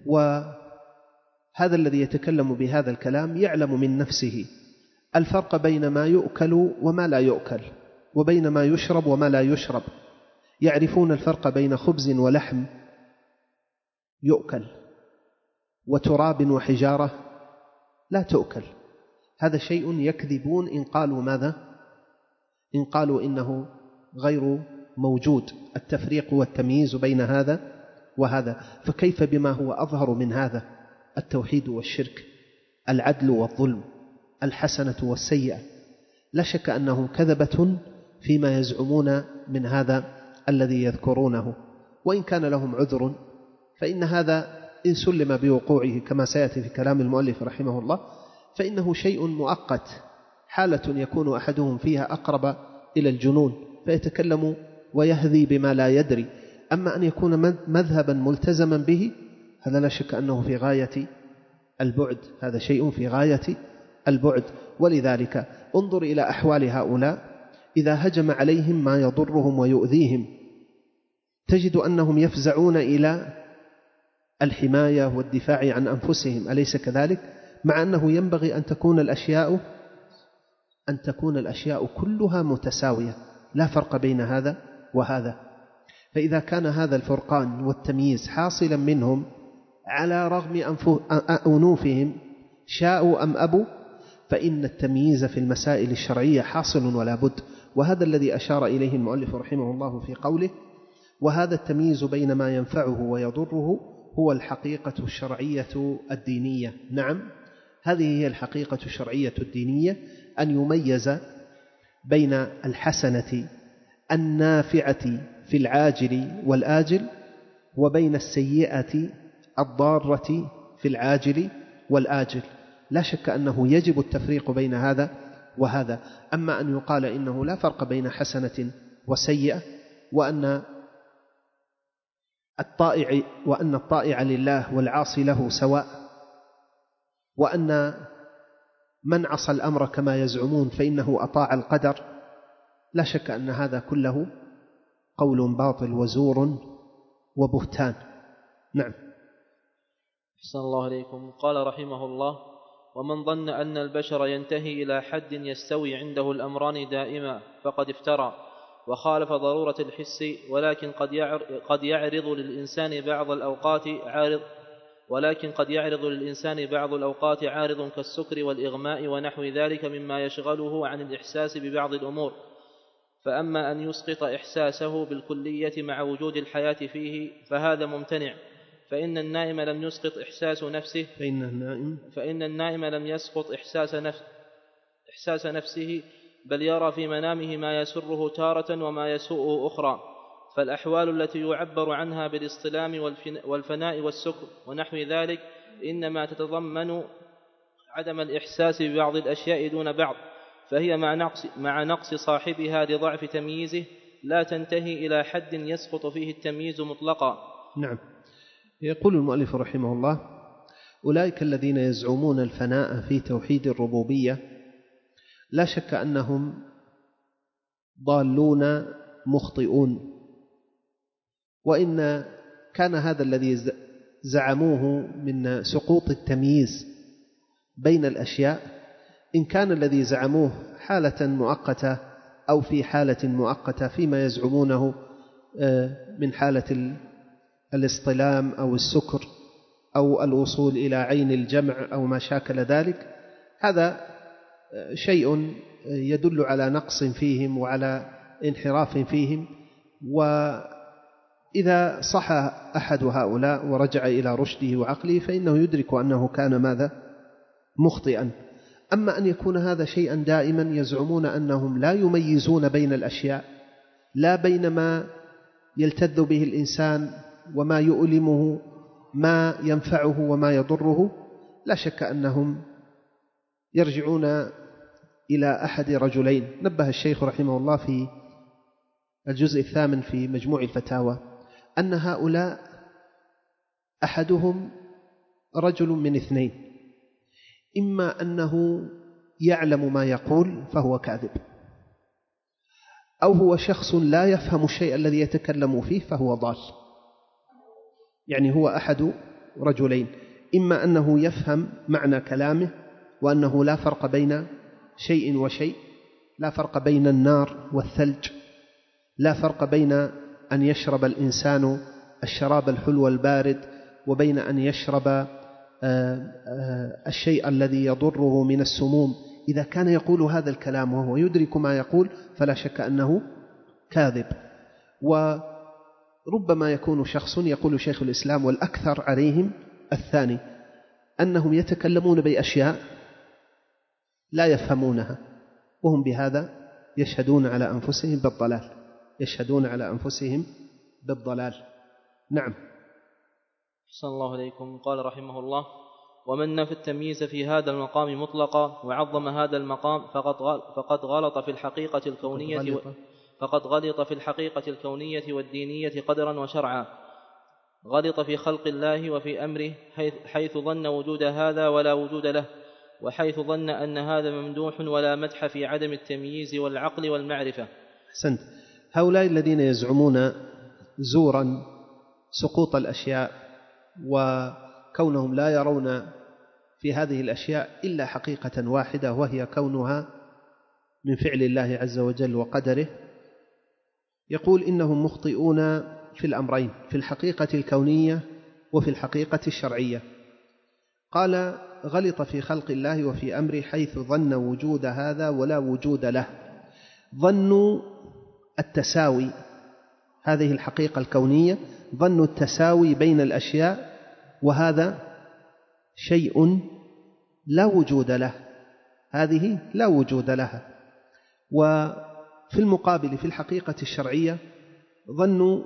وهذا الذي يتكلم بهذا الكلام يعلم من نفسه الفرق بين ما يؤكل وما لا يؤكل، وبين ما يشرب وما لا يشرب. يعرفون الفرق بين خبز ولحم يؤكل وتراب وحجارة لا تؤكل. هذا شيء يكذبون إن قالوا ماذا؟ إن قالوا إنه غير موجود التفريق والتمييز بين هذا وهذا، فكيف بما هو أظهر من هذا؟ التوحيد والشرك، العدل والظلم، الحسنة والسيئة. لا شك أنهم كذبة فيما يزعمون من هذا الذي يذكرونه، وإن كان لهم عذر فإن هذا إن سلم بوقوعه كما سيأتي في كلام المؤلف رحمه الله فإنه شيء مؤقت، حالة يكون أحدهم فيها أقرب إلى الجنون فيتكلم ويهذي بما لا يدري. أما أن يكون مذهبا ملتزما به هذا لا شك أنه في غاية البعد، هذا شيء في غاية البعد. ولذلك انظر إلى أحوال هؤلاء إذا هجم عليهم ما يضرهم ويؤذيهم تجد أنهم يفزعون إلى الحماية والدفاع عن أنفسهم، أليس كذلك؟ مع أنه ينبغي أن تكون الأشياء كلها متساوية، لا فرق بين هذا وهذا. فإذا كان هذا الفرقان والتمييز حاصلا منهم على رغم أنوفهم شاءوا أم أبوا، فإن التمييز في المسائل الشرعية حاصل ولا بد. وهذا الذي أشار إليه المؤلف رحمه الله في قوله: وهذا التمييز بين ما ينفعه ويضره هو الحقيقة الشرعية الدينية. نعم، هذه هي الحقيقة الشرعية الدينية، أن يميز بين الحسنة النافعة في العاجل والآجل وبين السيئة الضارة في العاجل والآجل. لا شك أنه يجب التفريق بين هذا وهذا. أما أن يقال إنه لا فرق بين حسنة وسيئة، وأن الطائع لله والعاصي له سواء، وأن من عصى الأمر كما يزعمون فإنه أطاع القدر، لا شك أن هذا كله قول باطل وزور وبهتان. نعم. أحسن الله عليكم. قال رحمه الله: ومن ظن أن البشر ينتهي إلى حد يستوي عنده الأمران دائما فقد افترى وخالف ضرورة الحس، ولكن قد يعرض للإنسان بعض الأوقات عارض كالسكر والإغماء ونحو ذلك مما يشغله عن الإحساس ببعض الأمور. فأما أن يسقط إحساسه بالكلية مع وجود الحياة فيه فهذا ممتنع، فإن النائم لم يسقط إحساس نفسه، بل يرى في منامه ما يسره تارة وما يسوءه أخرى. فالأحوال التي يعبر عنها بالاصطلام والفناء والسكر ونحو ذلك إنما تتضمن عدم الإحساس ببعض الأشياء دون بعض، فهي مع نقص صاحبها لضعف تمييزه، لا تنتهي إلى حد يسقط فيه التمييز مطلقا. نعم. يقول المؤلف رحمه الله: أولئك الذين يزعمون الفناء في توحيد الربوبية لا شك أنهم ضالون مخطئون، وإن كان هذا الذي زعموه من سقوط التمييز بين الأشياء، إن كان الذي زعموه حالة مؤقتة أو في حالة مؤقتة فيما يزعمونه من حالة الاصطلام أو السكر أو الوصول إلى عين الجمع أو ما شاكل ذلك، هذا شيء يدل على نقص فيهم وعلى انحراف فيهم. وإذا صح أحد هؤلاء ورجع إلى رشده وعقله فإنه يدرك أنه كان ماذا؟ مخطئا. أما أن يكون هذا شيئا دائما، يزعمون أنهم لا يميزون بين الأشياء، لا بين ما يلتذ به الإنسان وما يؤلمه، ما ينفعه وما يضره، لا شك أنهم يرجعون إلى أحد رجلين. نبه الشيخ رحمه الله في الجزء 8 في مجموع الفتاوى أن هؤلاء أحدهم رجل من اثنين: إما أنه يعلم ما يقول فهو كاذب، أو هو شخص لا يفهم الشيء الذي يتكلم فيه فهو ضال. يعني هو أحد رجلين: إما أنه يفهم معنى كلامه وأنه لا فرق بين شيء وشيء، لا فرق بين النار والثلج، لا فرق بين أن يشرب الإنسان الشراب الحلو البارد وبين أن يشرب الشيء الذي يضره من السموم. إذا كان يقول هذا الكلام وهو يدرك ما يقول فلا شك أنه كاذب. وربما يكون شخص، يقول شيخ الإسلام، والأكثر عليهم الثاني، أنهم يتكلمون بأشياء لا يفهمونها، وهم بهذا يشهدون على أنفسهم بالضلال. نعم. أحسن الله عليكم. قال رحمه الله: ومن نفى التمييز في هذا المقام مطلقا وعظم هذا المقام فقد غلط في الحقيقة الكونية والدينية قدرا وشرعا. غلط في خلق الله وفي أمره، حيث ظن وجود هذا ولا وجود له، وحيث ظن أن هذا ممدوح ولا مدح في عدم التمييز والعقل والمعرفة. أحسنت. هؤلاء الذين يزعمون زورا سقوط الأشياء وكونهم لا يرون في هذه الأشياء إلا حقيقة واحدة، وهي كونها من فعل الله عز وجل وقدره. يقول إنهم مخطئون في الأمرين، في الحقيقة الكونية وفي الحقيقة الشرعية. قال: غلط في خلق الله وفي أمره حيث ظن وجود هذا ولا وجود له. ظنوا التساوي، هذه الحقيقة الكونية، ظنوا التساوي بين الأشياء، وهذا شيء لا وجود له، هذه لا وجود لها. وفي المقابل في الحقيقة الشرعية ظنوا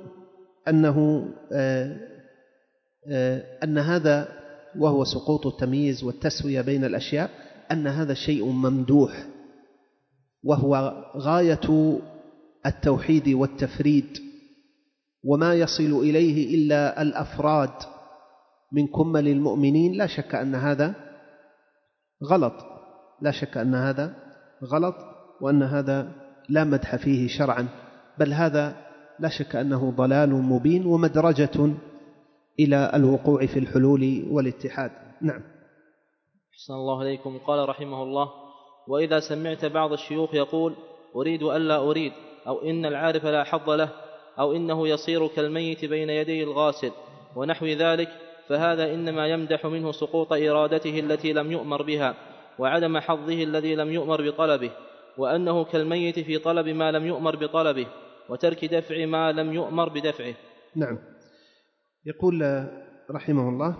أن هذا، وهو سقوط التمييز والتسوية بين الأشياء، أن هذا شيء ممدوح، وهو غاية التوحيد والتفريد، وما يصل إليه إلا الأفراد من كمل المؤمنين. لا شك أن هذا غلط، لا شك أن هذا غلط، وأن هذا لا مدح فيه شرعا، بل هذا لا شك أنه ضلال مبين ومدرجة إلى الوقوع في الحلول والاتحاد. نعم. أحسن الله إليكم. قال رحمه الله: وإذا سمعت بعض الشيوخ يقول: أريد ألا أريد، أو إن العارف لا حظ له، أو إنه يصير كالميت بين يدي الغاسل، ونحو ذلك، فهذا إنما يمدح منه سقوط إرادته التي لم يؤمر بها، وعدم حظه الذي لم يؤمر بطلبه، وأنه كالميت في طلب ما لم يؤمر بطلبه، وترك دفع ما لم يؤمر بدفعه. نعم. يقول رحمه الله: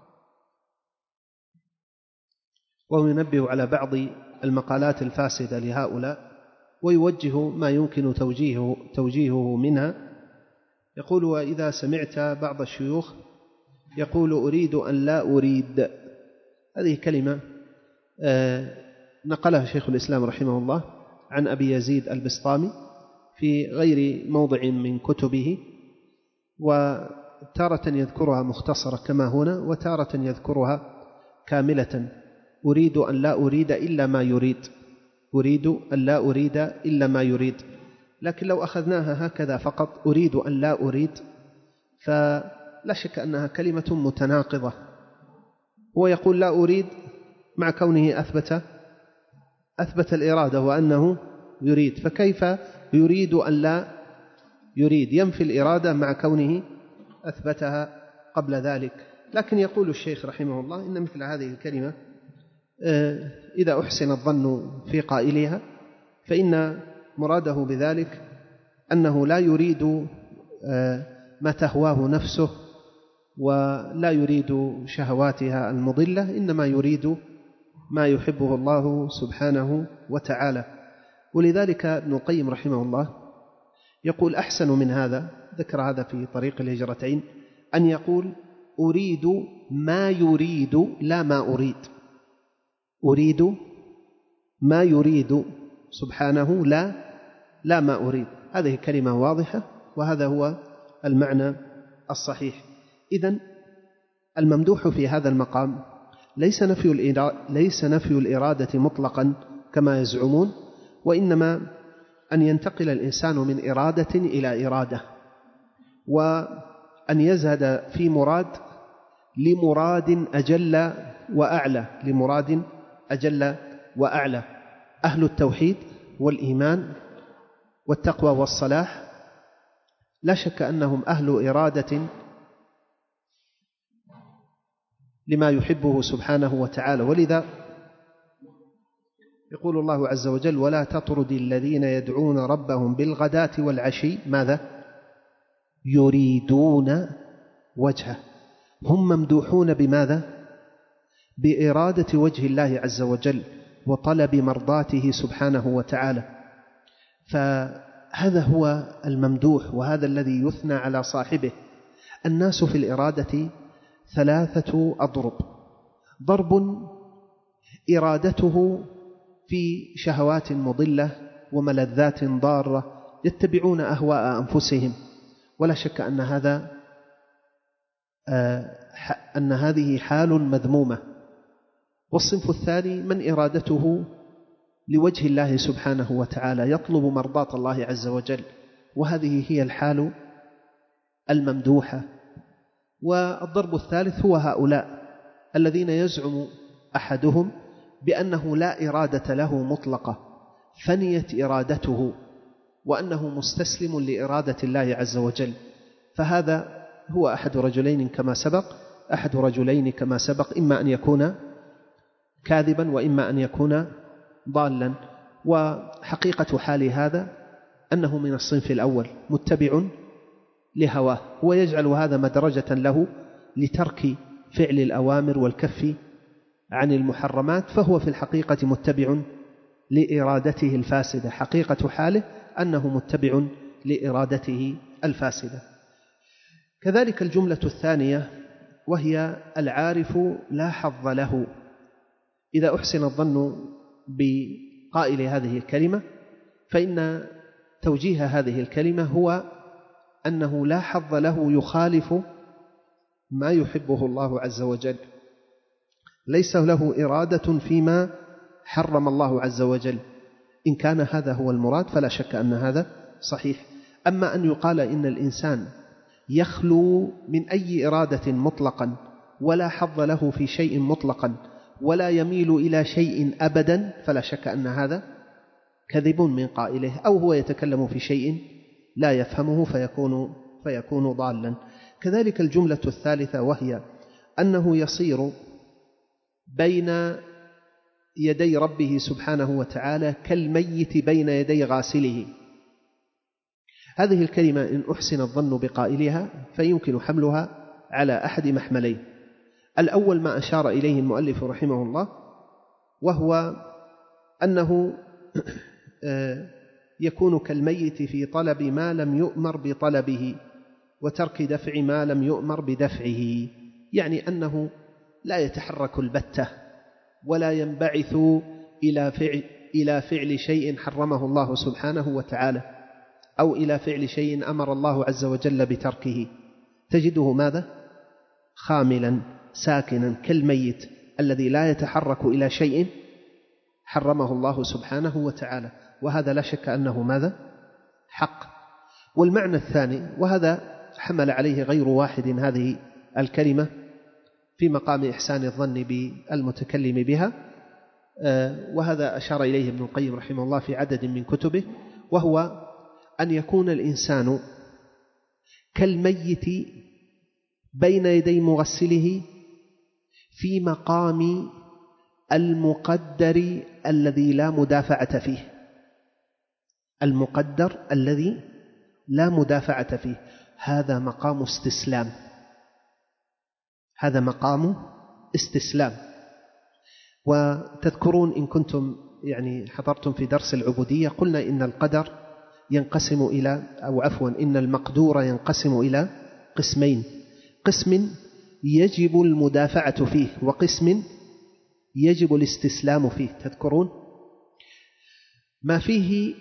وهو ينبه على بعض المقالات الفاسدة لهؤلاء، ويوجه ما يمكن توجيهه منها. يقول: وإذا سمعت بعض الشيوخ يقول: أريد أن لا أريد، هذه كلمة نقلها شيخ الإسلام رحمه الله عن أبي يزيد البسطامي في غير موضع من كتبه، وتارة يذكرها مختصرة كما هنا، وتارة يذكرها كاملة: أريد أن لا أريد إلا ما يريد، أريد أن لا أريد إلا ما يريد. لكن لو أخذناها هكذا فقط، أريد أن لا أريد، فلا شك أنها كلمة متناقضة. هو يقول لا أريد مع كونه أثبت الإرادة وأنه يريد، فكيف يريد أن لا يريد؟ ينفي الإرادة مع كونه أثبتها قبل ذلك. لكن يقول الشيخ رحمه الله إن مثل هذه الكلمة إذا أحسن الظن في قائلها فإن مراده بذلك أنه لا يريد ما تهواه نفسه، ولا يريد شهواتها المضلة، إنما يريد ما يحبه الله سبحانه وتعالى. ولذلك ابن القيم رحمه الله يقول: أحسن من هذا، ذكر هذا في طريق الهجرتين، أن يقول: أريد ما يريد لا ما أريد، أريد ما يريد سبحانه لا ما أريد. هذه كلمة واضحة، وهذا هو المعنى الصحيح. إذن الممدوح في هذا المقام ليس نفي الإرادة مطلقا كما يزعمون، وإنما أن ينتقل الإنسان من إرادة إلى إرادة، وأن يزهد في لمراد أجل وأعلى، لمراد أجل وأعلى. أهل التوحيد والإيمان والتقوى والصلاح لا شك أنهم أهل إرادة لما يحبه سبحانه وتعالى. ولذا يقول الله عز وجل: ولا تطرد الذين يدعون ربهم بالغداة والعشي ماذا؟ يريدون وجهه. هم ممدوحون بماذا؟ بإرادة وجه الله عز وجل وطلب مرضاته سبحانه وتعالى. فهذا هو الممدوح، وهذا الذي يثنى على صاحبه. الناس في الإرادة 3 أضرب: ضرب إرادته في شهوات مضلة وملذات ضارة يتبعون أهواء أنفسهم، ولا شك أن هذه حال مذمومة. والصنف الثاني من إرادته لوجه الله سبحانه وتعالى، يطلب مرضاة الله عز وجل، وهذه هي الحال الممدوحة. والضرب الثالث هو هؤلاء الذين يزعم أحدهم بأنه لا إرادة له مطلقة، فنيت إرادته، وأنه مستسلم لإرادة الله عز وجل، فهذا هو أحد رجلين كما سبق، إما أن يكون كاذبا وإما أن يكون ضالا. وحقيقة حال هذا أنه من الصنف الأول، متبع لهواه، هو يجعل هذا مدرجة له لترك فعل الأوامر والكف عن المحرمات، فهو في الحقيقة متبع لإرادته الفاسدة، حقيقة حاله أنه متبع لإرادته الفاسدة. كذلك الجملة الثانية وهي العارف لا حظ له. إذا أحسن الظن بقائل هذه الكلمة فإن توجيه هذه الكلمة هو أنه لا حظ له، يخالف ما يحبه الله عز وجل، ليس له إرادة فيما حرم الله عز وجل. إن كان هذا هو المراد فلا شك أن هذا صحيح. أما أن يقال إن الإنسان يخلو من أي إرادة مطلقا ولا حظ له في شيء مطلقا ولا يميل إلى شيء أبدا، فلا شك أن هذا كذب من قائله، أو هو يتكلم في شيء لا يفهمه فيكون ضالا. كذلك الجملة الثالثة وهي أنه يصير بين يدي ربه سبحانه وتعالى كالميت بين يدي غاسله. هذه الكلمة إن أحسن الظن بقائلها فيمكن حملها على أحد محملين. الأول ما أشار إليه المؤلف رحمه الله، وهو أنه يكون كالميت في طلب ما لم يؤمر بطلبه وترك دفع ما لم يؤمر بدفعه، يعني أنه لا يتحرك البتة ولا ينبعث إلى فعل شيء حرمه الله سبحانه وتعالى أو إلى فعل شيء أمر الله عز وجل بتركه، تجده ماذا؟ خاملا ساكنا كالميت الذي لا يتحرك إلى شيء حرمه الله سبحانه وتعالى، وهذا لا شك أنه ماذا؟ حق. والمعنى الثاني، وهذا حمل عليه غير واحد هذه الكلمة في مقام إحسان الظن بالمتكلم بها، وهذا أشار إليه ابن القيم رحمه الله في عدد من كتبه، وهو أن يكون الإنسان كالميت بين يدي مغسله في مقام المقدر الذي لا مدافعة فيه، المقدر الذي لا مدافعة فيه، هذا مقام استسلام، هذا مقام استسلام. وتذكرون إن كنتم يعني حضرتم في درس العبودية قلنا إن القدر ينقسم إلى إن المقدور ينقسم إلى قسمين، قسم يجب المدافعة فيه وقسم يجب الاستسلام فيه. تذكرون ما فيه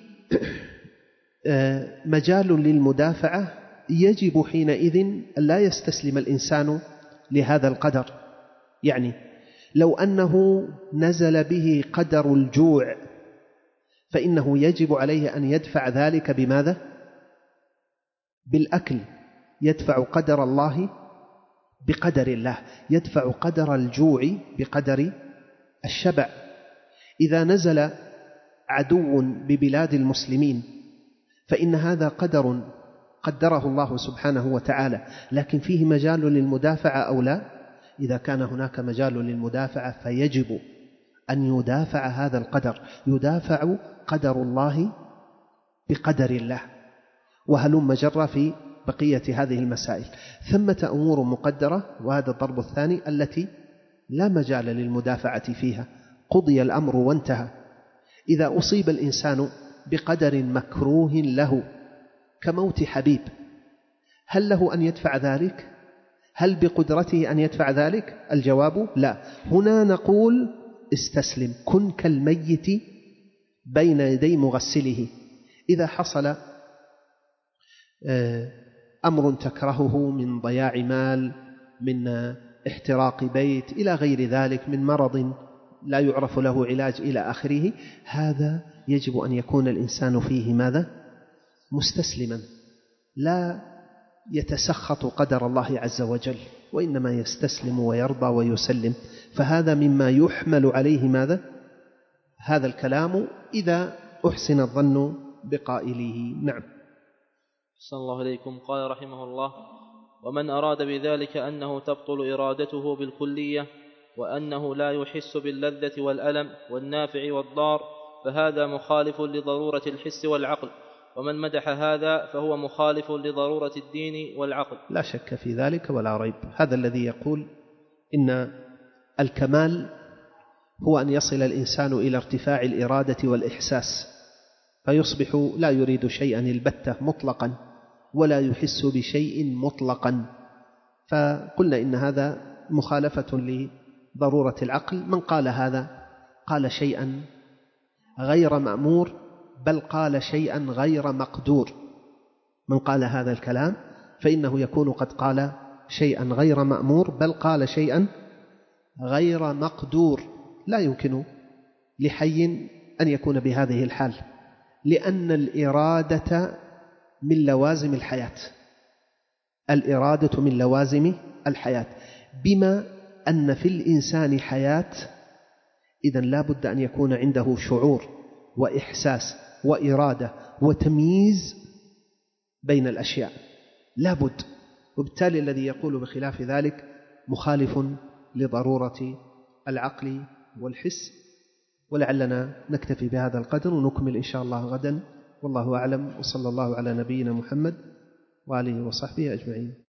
مجال للمدافعة يجب حينئذ لا يستسلم الإنسان لهذا القدر، يعني لو أنه نزل به قدر الجوع فإنه يجب عليه أن يدفع ذلك بماذا؟ بالأكل، يدفع قدر الله بقدر الله، يدفع قدر الجوع بقدر الشبع. إذا نزل عدو ببلاد المسلمين فإن هذا قدره الله سبحانه وتعالى، لكن فيه مجال للمدافعة أو لا؟ إذا كان هناك مجال للمدافعة فيجب أن يدافع هذا القدر، يدافع قدر الله بقدر الله، وهلم جرى في بقية هذه المسائل. ثمة أمور مقدرة، وهذا الضرب الثاني التي لا مجال للمدافعة فيها، قضي الأمر وانتهى. إذا أصيب الإنسان بقدر مكروه له كموت حبيب، هل له أن يدفع ذلك؟ هل بقدرته أن يدفع ذلك؟ الجواب لا. هنا نقول استسلم، كن كالميت بين يدي مغسله. إذا حصل أمر تكرهه من ضياع مال، من احتراق بيت، إلى غير ذلك، من مرض لا يعرف له علاج إلى آخره، هذا يجب أن يكون الإنسان فيه ماذا؟ مستسلما، لا يتسخط قدر الله عز وجل، وإنما يستسلم ويرضى ويسلم. فهذا مما يحمل عليه ماذا؟ هذا الكلام إذا أحسن الظن بقائله. نعم. أحسن الله إليكم. قال رحمه الله: ومن أراد بذلك أنه تبطل إرادته بالكلية وأنه لا يحس باللذة والألم والنافع والضار فهذا مخالف لضرورة الحس والعقل، ومن مدح هذا فهو مخالف لضرورة الدين والعقل. لا شك في ذلك ولا ريب. هذا الذي يقول إن الكمال هو أن يصل الإنسان إلى ارتفاع الإرادة والإحساس، فيصبح لا يريد شيئا البتة مطلقا ولا يحس بشيء مطلقا. فقلنا إن هذا مخالفة لضرورة العقل. من قال هذا قال شيئا غير مأمور، بل قال شيئا غير مقدور. من قال هذا الكلام فإنه يكون قد قال شيئا غير مأمور، بل قال شيئا غير مقدور. لا يمكن لحي أن يكون بهذه الحال، لأن الإرادة من لوازم الحياة. الإرادة من لوازم الحياة، بما أن في الإنسان حياة، إذن لا بد أن يكون عنده شعور وإحساس وإرادة وتمييز بين الأشياء، لا بد. وبالتالي الذي يقول بخلاف ذلك مخالف لضرورة العقل والحس. ولعلنا نكتفي بهذا القدر ونكمل إن شاء الله غدا، والله أعلم، وصلى الله على نبينا محمد وآله وصحبه أجمعين.